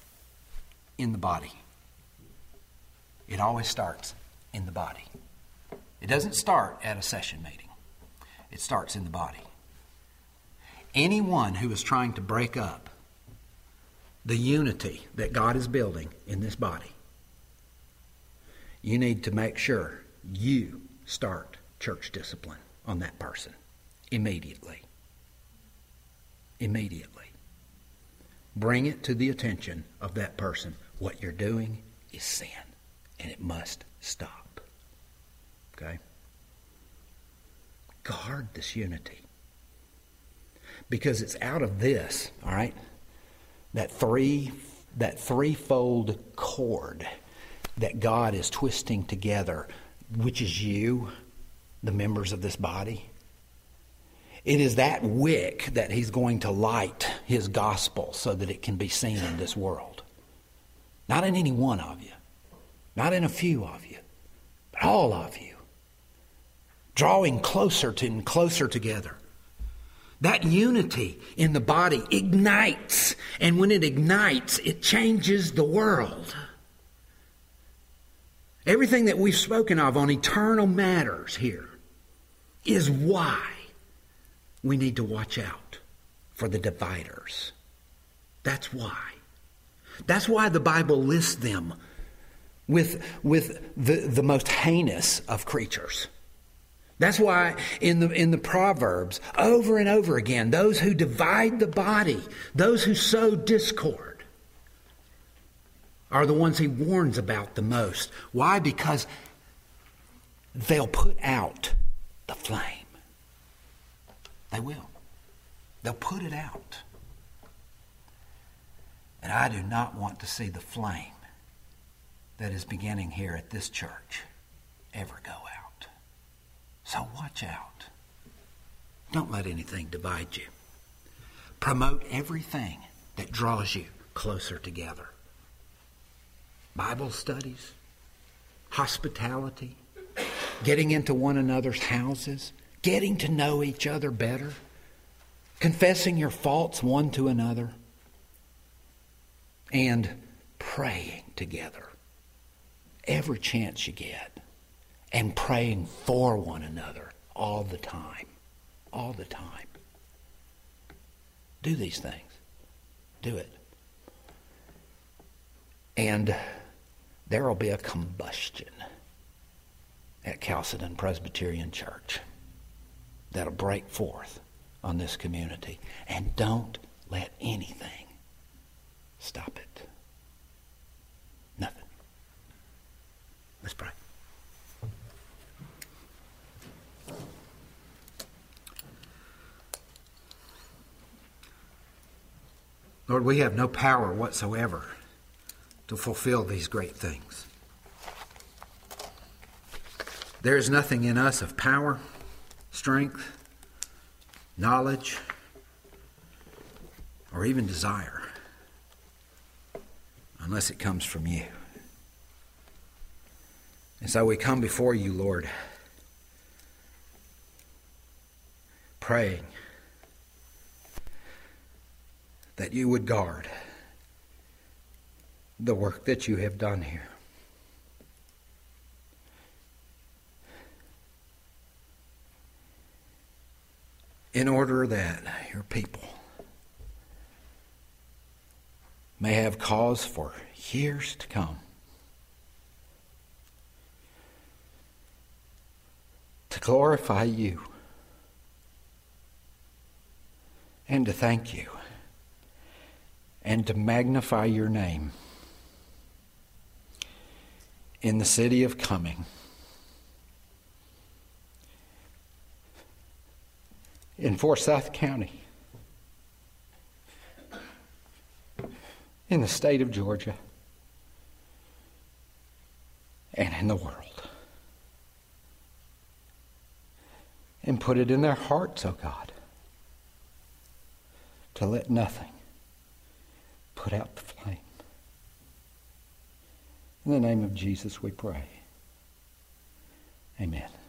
in the body. It always starts in the body. It doesn't start at a session meeting. It starts in the body. Anyone who is trying to break up the unity that God is building in this body, you need to make sure you start church discipline on that person immediately. Immediately. Bring it to the attention of that person. What you're doing is sin, and it must stop. Okay? Guard this unity. Because it's out of this, all right, that three, that threefold cord that God is twisting together, which is you, the members of this body. It is that wick that he's going to light his gospel so that it can be seen in this world. Not in any one of you. Not in a few of you. But all of you. Drawing closer to and closer together. That unity in the body ignites. And when it ignites, it changes the world. Everything that we've spoken of on eternal matters here is why we need to watch out for the dividers. That's why. That's why the Bible lists them with, with the, the most heinous of creatures. That's why in the, in the Proverbs, over and over again, those who divide the body, those who sow discord, are the ones he warns about the most. Why? Because they'll put out the flame. They will. They'll put it out. And I do not want to see the flame that is beginning here at this church ever go out. So watch out. Don't let anything divide you. Promote everything that draws you closer together. Bible studies, hospitality, getting into one another's houses, getting to know each other better, confessing your faults one to another, and praying together every chance you get, and praying for one another all the time, all the time. Do these things. Do it. And there will be a combustion at Chalcedon Presbyterian Church that'll break forth on this community. And don't let anything stop it. Nothing. Let's pray. Lord, we have no power whatsoever to fulfill these great things. There is nothing in us of power, strength, knowledge, or even desire unless it comes from you. And so we come before you, Lord, praying that you would guard the work that you have done here. In order that your people may have cause for years to come to glorify you and to thank you and to magnify your name in the city of Cumming, in Forsyth County, in the state of Georgia, and in the world. And put it in their hearts, oh God, to let nothing put out the flame. In the name of Jesus we pray. Amen.